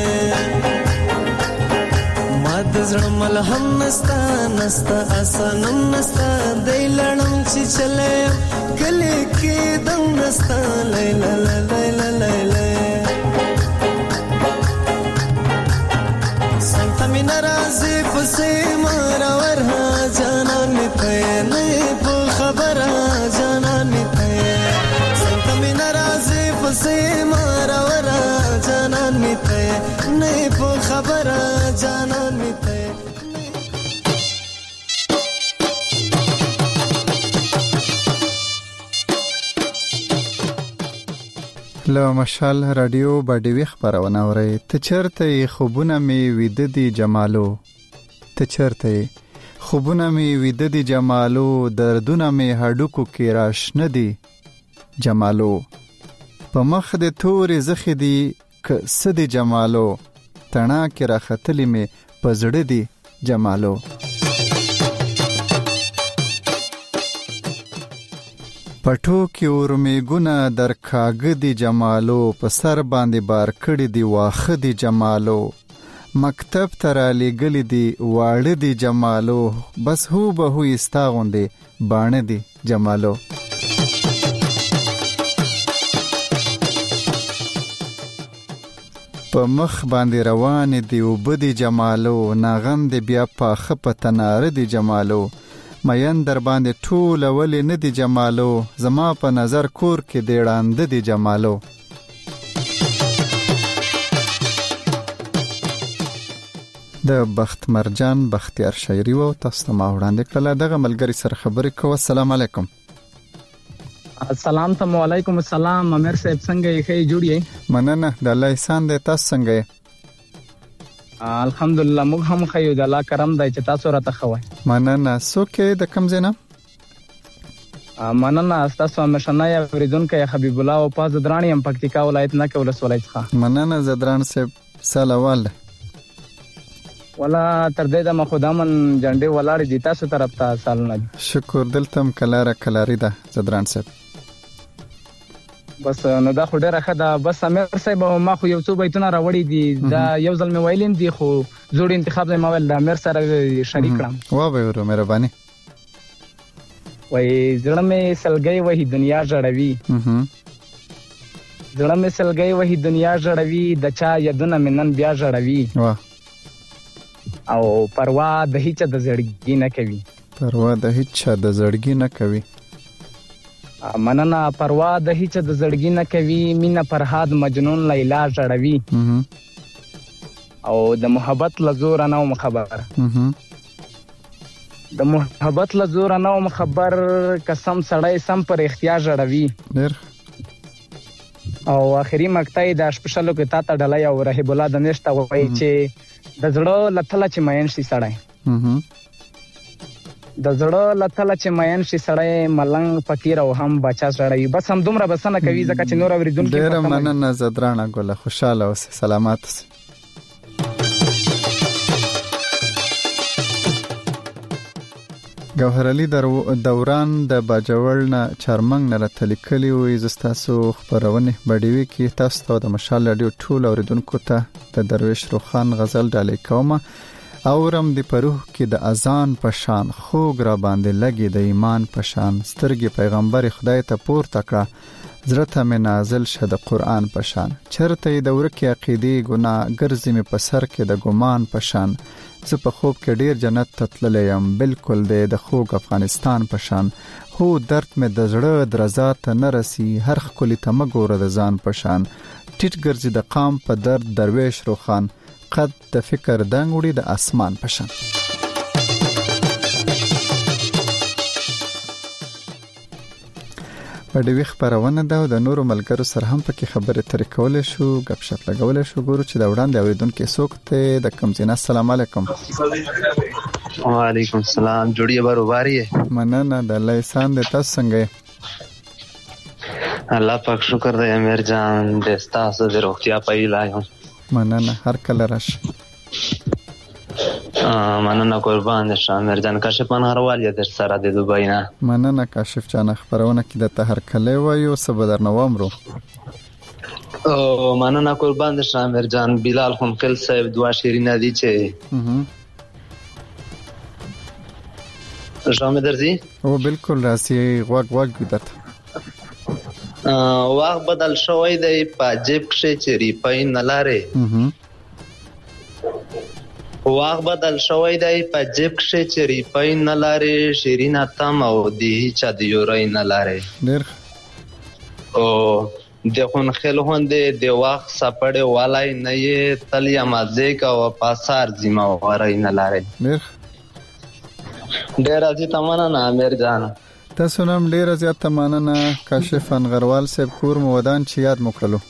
ماد زړه ملهم نستا اسانم نستا دای لړم چې چلے کله کې دم نستا لا لا لا لا څنګه مې ناراضي پسې مارا ورها جانان می په نه په خبره جانان می له مشال رادیو باډیوي خبرونه اورئ. ته چرته خوبونه می ویده دي جمالو، ته چرته خوبونه می ویده دي جمالو، دردونه می هډوکو کې راشنه دي جمالو، په مخ د تورې زخې دي که څه دي جمالو، تڼا کې راختلې می په زړه دي جمالو. پټو کې ورمیګونه در کاږه دي جمالو، په سر باندې بار کړي دي واخه دي جمالو، مکتب ته رالیږلي دي واړه دي جمالو، بس هو به هو ستا غوندې باڼه دي جمالو. په مخ باندې روانې دي اوبه دي جمالو، ناغم دي بیا پاخه په تناره دي جمالو، مین در باندې ټول ولې نه دي جمالو، زما په نظر کور کې دی ړانده دي جمالو. د بخت مرجان بختیار شاعري و تاسو ته ما وړاندې کړله. دغه ملګری سره خبرې کوو. السلام علیکم. السلام علیکم. السلام امیر صاحب څنګه یې؟ ښه جوړ یې؟ مننه د الله احسان دی. تاسو څنګه یې؟ الحمدلله موږ هم ښه یو. د الله کرم دی چې تاسو راته ښه وایي. مننه. څوک یې؟ د کوم ځای نه؟ مننه ستاسو همیشنی اورېدونکی حبیب الله وفا زدران یم، پکتیکا ولایت نکې ولسوالۍ څخه. مننه زدران صاحب. سلام ولا تر دې دمه خو دامن جنډې ولاړې دي تاسو طرف ته سالونه دي. شکر. دلته هم کلاري ده زدران صاحب. بس نو دا خو ډېره ښه ده. بس امیر صاحب ما خو یو څو بیتونه راوړي دي، دا یو ځل مې ویلیم دي خو زوړ انتخاب دی، ما ویل د امیر سره شریک کړم. وابه ورو مهرباني. وای زړه مې سلګۍ وهي دنیا جوړوي، زړه مې سلګۍ وهي دنیا جوړوي، د چا یادونه مې نن بیا جوړوي، او پروا د هیڅ د زړګي نه کوي، پروا د هیڅ د زړګي نه کوي. مننه. پروا د هیڅ د زړګي نه کوي، مینا فرهاد مجنون لیلا جوړوي، او د محبت لزور نه خبر، د محبت لزور نه خبر، قسم سړی سم پر اختیار جوړوي. او اخري مقطع د سپیشلو کې تا ته ډلای او رهب الله د نشته وایي چې د زړه لتل چې مین شي سړی، د زړه لتل چې مین شي سړی، ملنګ فقیر او هم بچا سړی. بس هم دومره بسنه کوي ځکه چې نور اوریدونکو ډېر مننه زدرانه ګله. خوشاله اوسه، سلامات اوسه. ګوهر علي دوران د باجوړ نه چارمنګ نه راته لیکلي وي. زه ستاسو خپرونې باډیوي کې تاسو ته د مشال رادیو ټول اوریدونکو ته د درویش روخان غزل ډالۍ کوم. اورم دی پروح کې د اذان پشان، خوږ را باندې لګي د ایمان پشان، سترګې پیغمبر خدای ته پورته کړه، زړه ته مې نازل شه د قرآن پشان، چرته د ورکې عقیدې ګناه ګرځي مې په سر کې د ګمان پشان، زه په خوب کې ډیر جنت ته تللی یم، بالکل دی د خوږ افغانستان پشان، هو درد مې د زړه درزا ته نه رسي، هر ښکلي ته مه ګوره د ځان پشان، ټیټ ګرځي د قام په درد درویش روخان، قد د فکر دنګ وړي د اسمان پشان. باډیوي خبرونه ده او د نورو ملګرو سره هم پکې خبرې ترې کولای شو، غپ شپ لګولای شو. ګورو چې دا وړاندې اوریدونکو څوک ته د کوم ځای. السلام علیکم. وعلیکم السلام. جوړیه بروباري. مننه د الله احسان دی. تاسو څنګه یې؟ الله پاک شکر دی امیر جان، د تاسو د روغتیا په ایله یم. مننه. هر کله راشي. مننه قربان شم امیر جان. کاشف منهروال یې در سره د دوبۍ نه. مننه کاشف جان. خبرونه کې د ته هر کله وایو سبا در نوامرو. مننه قربان شم امیر جان. بلال خنقل صاحب دوا شیرینه دي چې شامه درځي. او بالکل راسي. غوږ درته واغ بدل شوی دی په جیب کې چری پاین نلاره. واغ بدل شوی دی په جیب کې چری پاین نلاره، شیرینه تم او دی چا دی یورای نلاره. ډیر او د خون خل هوندې د واغ سپړې والای نه یې تلیا مازه کا او پاسار زما وای نلاره. ډیر ډیر ازي تمنا نه امیر جان. تاسو نام ډیر زیات مننه کاشف انغروال صاحب کور مو ودان چې یاد مکړلو.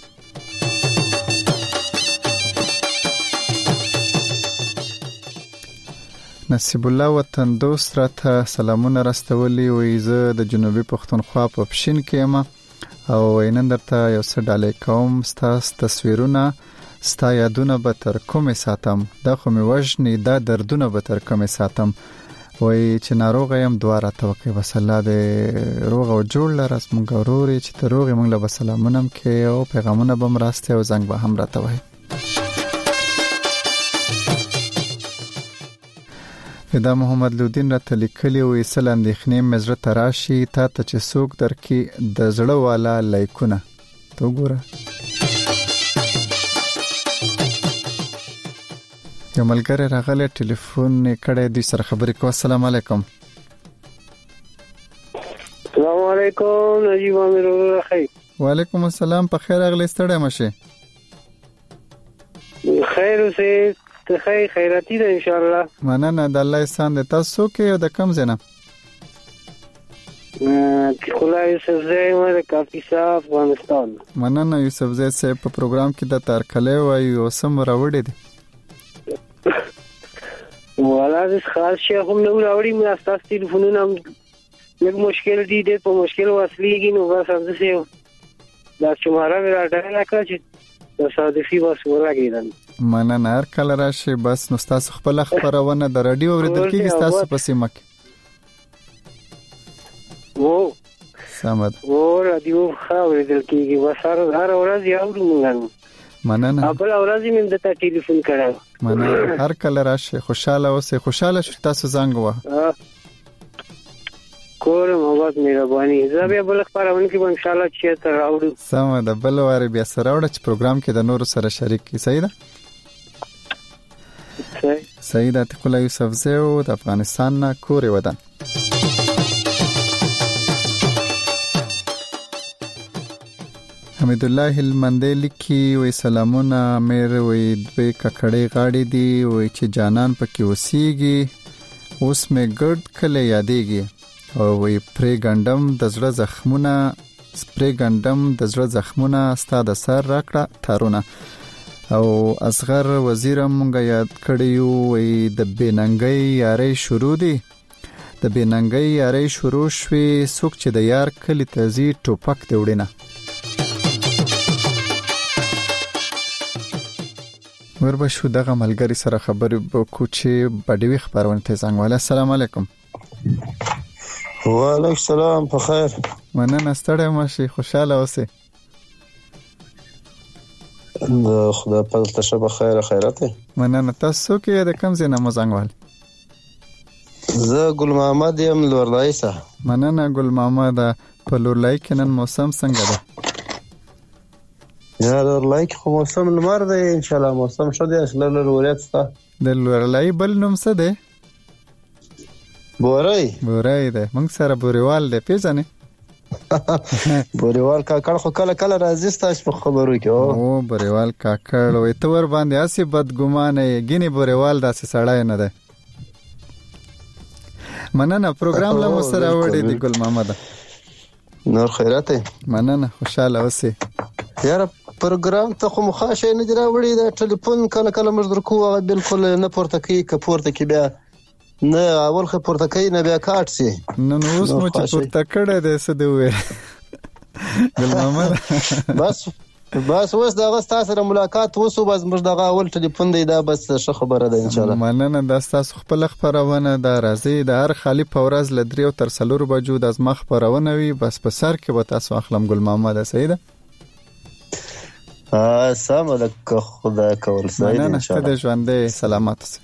نصیب الله وطن دوست راته سلامونه راستولي وي. زه د جنوبي پښتونخوا په پښین کې یم او نن درته یو څه ډالۍ کوم. ستاسو تصویرونه ستا یادونه به تر کومې ساتم، دا خو مې وژني، دا دردونه به تر کومې ساتم. وای چې ناروغ یم دعا راته وکړئ، بس الله دې روغ او جوړ لره. زموږ ورور چې ته روغ یې موږ له به سلامونه هم کوې او پیغامونه به هم راستې او زنګ به هم راته وایي. فدا محمد لودین راته لیکلي وایي سل اندېښنې مې زړه ته راشي تا ته چې څوک درکړي د زړه والا لایکونه. ته وګوره یو ملګری راغلی ټلیفون یې کړی، دوی سره خبرې کوو. السلام علیکم. السلام علیکم نجیب امیر خیر. وعلیکم السلام، په خیر راغلی، ستړی مشه. خیر اوسې، ته خیراتی ده ان شاء الله. مننه، د الله احسان دې. تاسو کې یو د کم ځای نه؟ خلا یوسف زئی مې د کاپیسا افغانستان. مننه یوسف زئی صاحب، په پروګرام کې د تارکلې وایي او سم راوړی دی. والا د خاص شي هم نو راوړی، مې تاسو ټلیفونونه لږ مشکل دي، د په مشکل واسلیږي نو بس هم څه دا شماره را ډایل کړ چې تصادفي بس ورغیدل. مننه، هر کله راشي. بس نو تاسو خپل خبرونه د رادیو اوریدل کیږي تاسو په سیمه کې؟ وو سمد وو رادیو اوریدل کیږي، بس هر ورځ یو موږ. مننه، خپل ورځ مې د تا ټلیفون کړو. مننه، هر کله راشي. خوشاله اوسه، خوشاله شو تاسو زنګ وه. کور محبت مهرباني. زه به بل خبرونه کې ان شاء الله چې ته راوړو. سم ده، بل واره بیا سره راوړه چې پروګرام کې د نورو سره شریک کی. صحیح ده. صحیح ده. تقول یوسف زئی د افغانستان نه کور ودان. حمید الله المندلی کی وی سلامونه مې وی دوی ککړې غاړي دی وی چې جانان پکې وسیږي، اوس مې ګرد کله یادېږي او وی پرې ګندم د زړه زخمونه، سپرې ګندم د زړه زخمونه، ستا د سر راکړه تارونه. او اصغر وزیر مونږه یاد کړیو وی د بیننګي یاري شروع دی، د بیننګي یاري شروع شوي څوک چې د یار کلی تزي ټوپک دی وړینه. وربشو دغه ملګری سره خبرې وکړو چې بډوي خبرونه ته څنګه ولا. السلام علیکم. وعلیکم السلام، په خیر. مننه، ستړی ماشي، خوشاله اوسې. د خدای په تشه په خیر خیرت. مننه، تاسو کې د کم ځای نه مزنګوال؟ زه ګل محمد یم لورلای سه. مننه ګل محمد، په لورلای کې نن موسم څنګه ده؟ یا لورلای کې خو موسم لمر دی، ان شاء الله موسم ښه دی. اصل لورلای ستا د لورلای بل نوم څه دی؟ بورای. بورای دی، موږ سره بوریوال دی، پیژنې؟ بوریوال کاکړ خو کله کله راځي ستاسو په خبرو کې. او بوریوال کاکړ وي ته ور باندې اسی بدګمانه یګینه بوریوال داسې سړی نه ده. مننه، پروګرام له مو سره وړي دی ګل محمد. نور خیرات. مننه، خوشاله اوسې. یاره پروګرام ته خو مخاشه نه دی راوړی، دا ټلیفون کله کله موږ درکو هغه بالکل نه پورته کوي، که پورته کی بیا نه اول خو پورته کوي نه بیا کاټ سي. نو اوس مو چې پورته کړه د څه دی وې ګل محمد. بس اوس دا غستا سره ملاقات وسو، بس موږ دغه اول ټلیفون دی، دا بس ښه خبره ده ان شاء الله. مننه، دا تاسو خپل خبرونه دا راځي د هر خالی پورز ل 3 تر 4 بجو د ازمخ خبرونه وي، بس په سر کې به تاسو اخلم ګل محمد. صحیح ده. سلام علیکم، خدا کول سعید ان شاء الله. مننه، ژوندې سلامت اوسئ.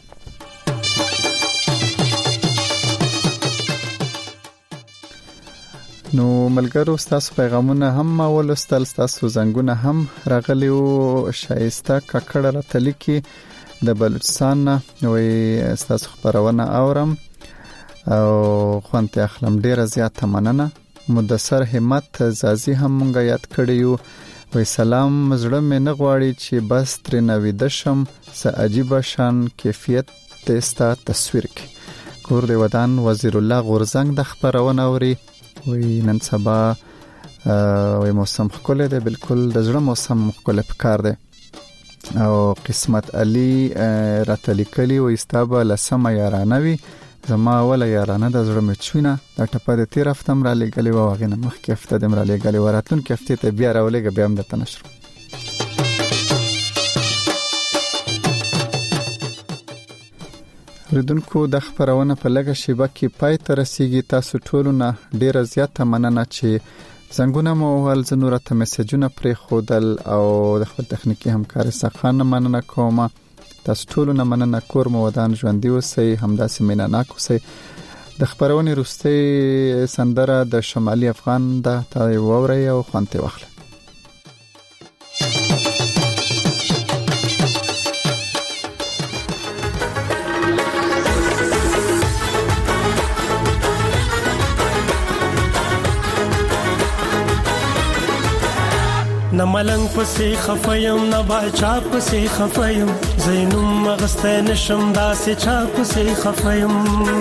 نو ملګرو، تاسو پیغامونه هم ولستل، تاسو زنګونه هم راغلی او شایسته ککړه راتلی کی د بلوچستان نوې تاسو خبرونه اورم او خوانته اخلم. ډیره زیاته مننه. مدثر همت زازی هم مونږه یاد کړیو، وی سلام، زړه مې نه غواړي چې بس تر نوې دشم څه عجیب شان کیفیت تستا تصویر کې. مشکور دی ودان وزیر الله غورزنګ د خبرونه اوري وی نن سبا وی موسم خپل دی بالکل د زړه موسم خپل پکار دی او قسمت علي راتلی کلی و استابه لسمه یارانوي زما ولا یارانه د زړه مچونه د ټپه د تیر هفتم را لګلې و غنه مخکې هفته د را لګلې وراتلون کې هفته ته بیا راولېګ بیا هم د تنشر ردونکو د خبرونه په لګه شیبه کې پای ته رسیدي تاسو ټولو نه ډیره زیاته مننه چې زنګونه مو ول زنوره ته میسجونه پرې خودل او د خپل تخنیکی همکار سخان مننه کوم تاسو ټولو نه مننه کور مو ودان ژوندۍ اوسئ همداسې میناناک اوسئ د خبرونه روستي سندره د شمالي افغان د تای ووري او خوانته واخله نملنګ پسې خفایم نه باچا پسې خفایم زینوم مغسته نشم داسې چا پسې خفایم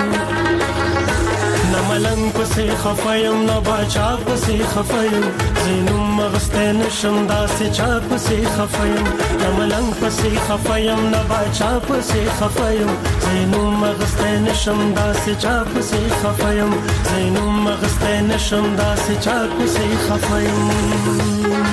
نملنګ پسې خفایم نه باچا پسې خفایم زینوم مغسته نشم داسې چا پسې خفایم نملنګ پسې خفایم نه باچا پسې خفایم زینوم مغسته نشم داسې چا پسې خفایم زینوم مغسته نشم داسې چا پسې خفایم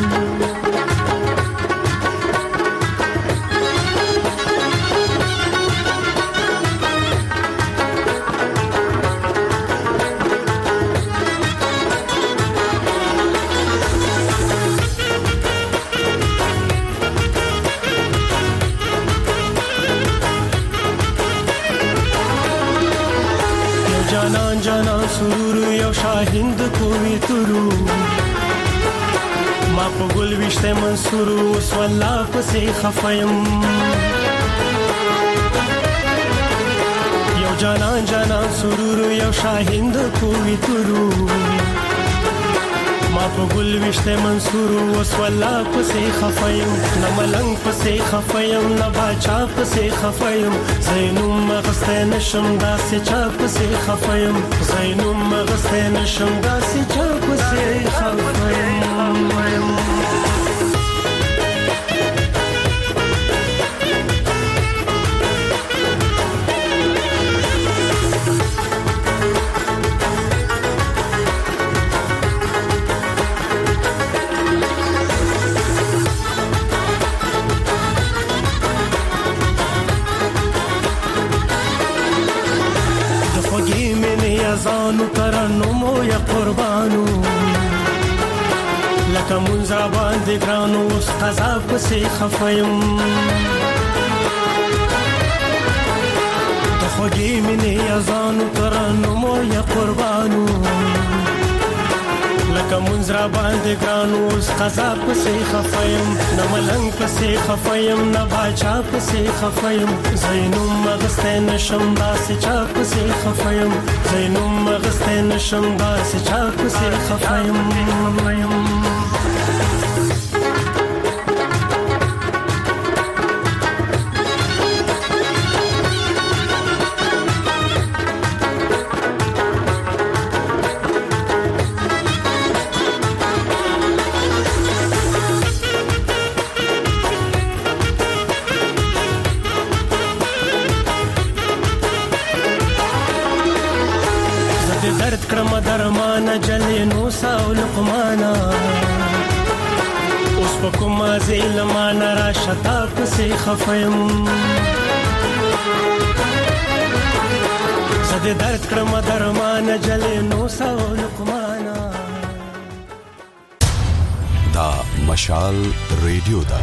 سرور یو شاهند کوي ترو ما په ګل وشته منصور اوس والله پسې خفایم یو جانان سرور یو شاهند کوي ترو ما په ګل وشته منصور اوس والله پسې خفایم نه ملنګ پسې خفایم نه باچا پسې خفایم زینوم مغسته نشم داسې چا پسې خفایم زینوم مغسته نشم داسې چا پسې خفایم زانو ترنمو یا قربانو لکه منځ باندې ګرانو اوس قضا پسې خفایم د خوږې مینې زانو ترنمو یا قربانو لکه منځ باندې ګرانو اوس قضا پسې خفایم نه ملنګ پسې خفایم نه باچا پسې خفایم زینوم مغسته نشم داسې چا پسې خفایم زینوم مغسته نشم داسې چا پسې خفایم درمانه جلینو ساو لقمانا اوس په کومه زیلمانه را شتا پسې خفایم زده درد کړم درمانه جلینو ساو لقمانا دا مشال ریډیو دا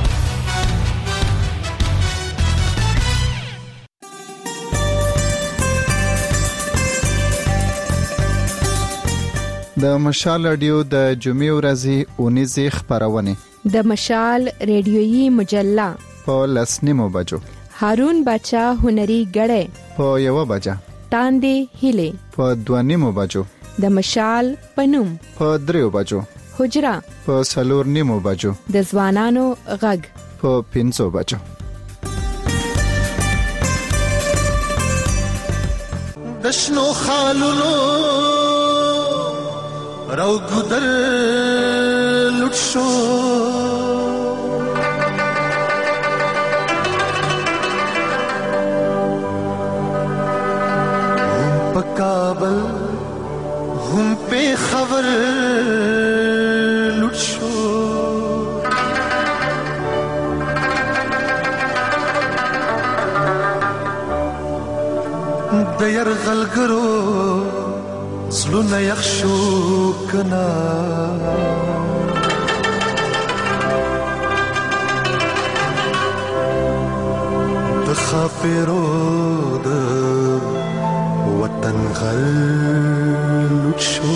د مشال رادیو د جمعې ورځې اونیزه خبرونه د مشال ریډیویي مجله په لسنیمو بجو هارون بچا هنري غړې په 1 بجه تاندې هله په 2 بجو د مشال پنوم په 3 بجو حجرا په 4 بجو د ځوانانو غږ په 5 بجو دشنو خالونو رو گودر لوټ شو هم په کابل هم په خبر لوټ شو د يرغلګرو زلونه یخشو کنا د خافرو د وطن غل لوټ شو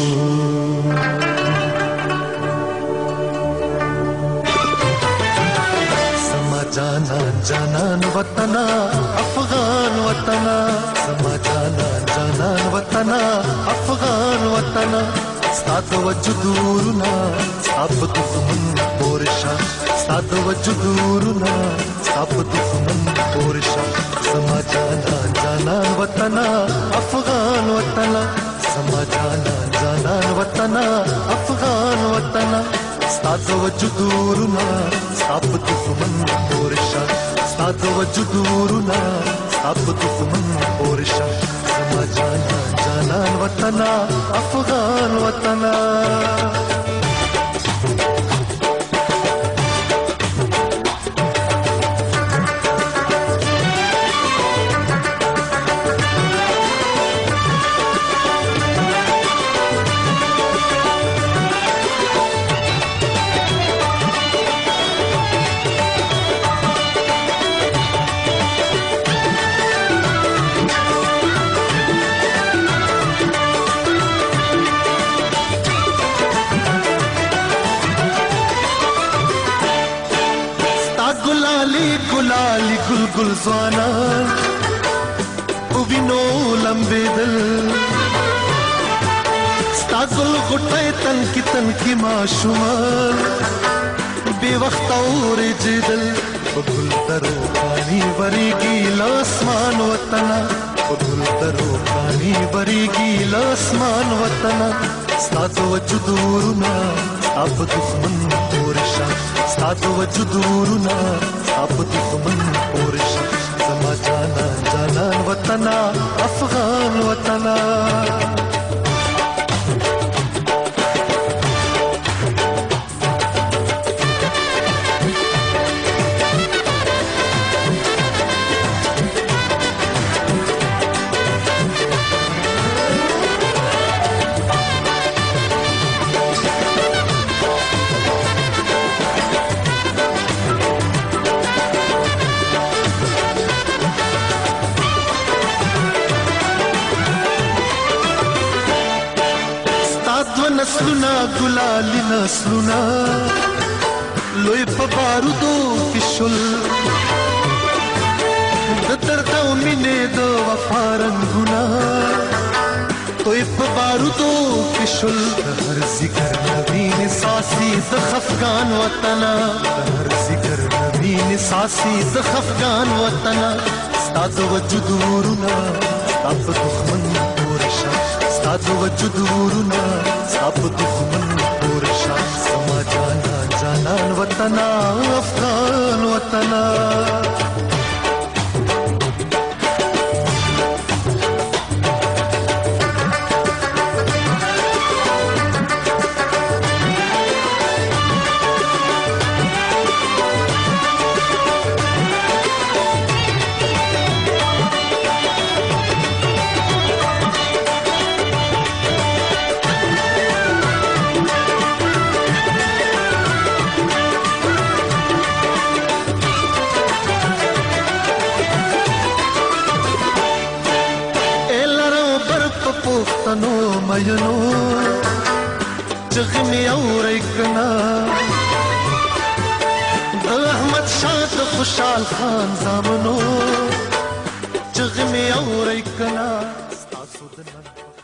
سما جانا جانان وطنا افغان وطنا سما جانا جانان وطنا افغان وطنا ستاد وجودورنا ستاد دښمن پورشا ستاد وجودورنا ستاد دښمن پورشا سما جانا جانان وطنا افغان وطنا سما جانا جانان وطنا افغان وطنا ستاد وجودورنا ستاد دښمن پورشا ستاد وجودورنا ستاد دښمن پورشا سما جانا جانان وطنا افغان وطنا गुलाली गुल गुल ज़वाना उबिनो लंबे दिल स्तागुल गुटे तन की माशुमाल बेवक्त और जिदल गुल दरो पानी बरीगी लासमान वतना गुल दरो पानी बरीगी लासमान वतना स्ताद वजुदूरना अब दुश्मन पोरशा स्ताद वजुदूरना अब दुश्मन पोरशा समा जाना जाना वतना अफगान वतना नस्लुना गुलाली नस्लुना लोई पबारुदो किशुल दर्दा मिने दो वफारंगुना तोई पबारुदो किशुल हर जिगर नवीन सासी द खफगान वतना हर जिगर नवीन सासी द खफगान वतना स्ताद वजुदूरना अब दुश्मन पोरशा स्ताद वजुदूरना अब दुश्मन पोरशा समा जाना जानान वतना अफगान वतना پښتنو مینو چغمي اورېکنا د احمد شاه د خوشحال خان زامنو چغمي اورېکنا تاسو د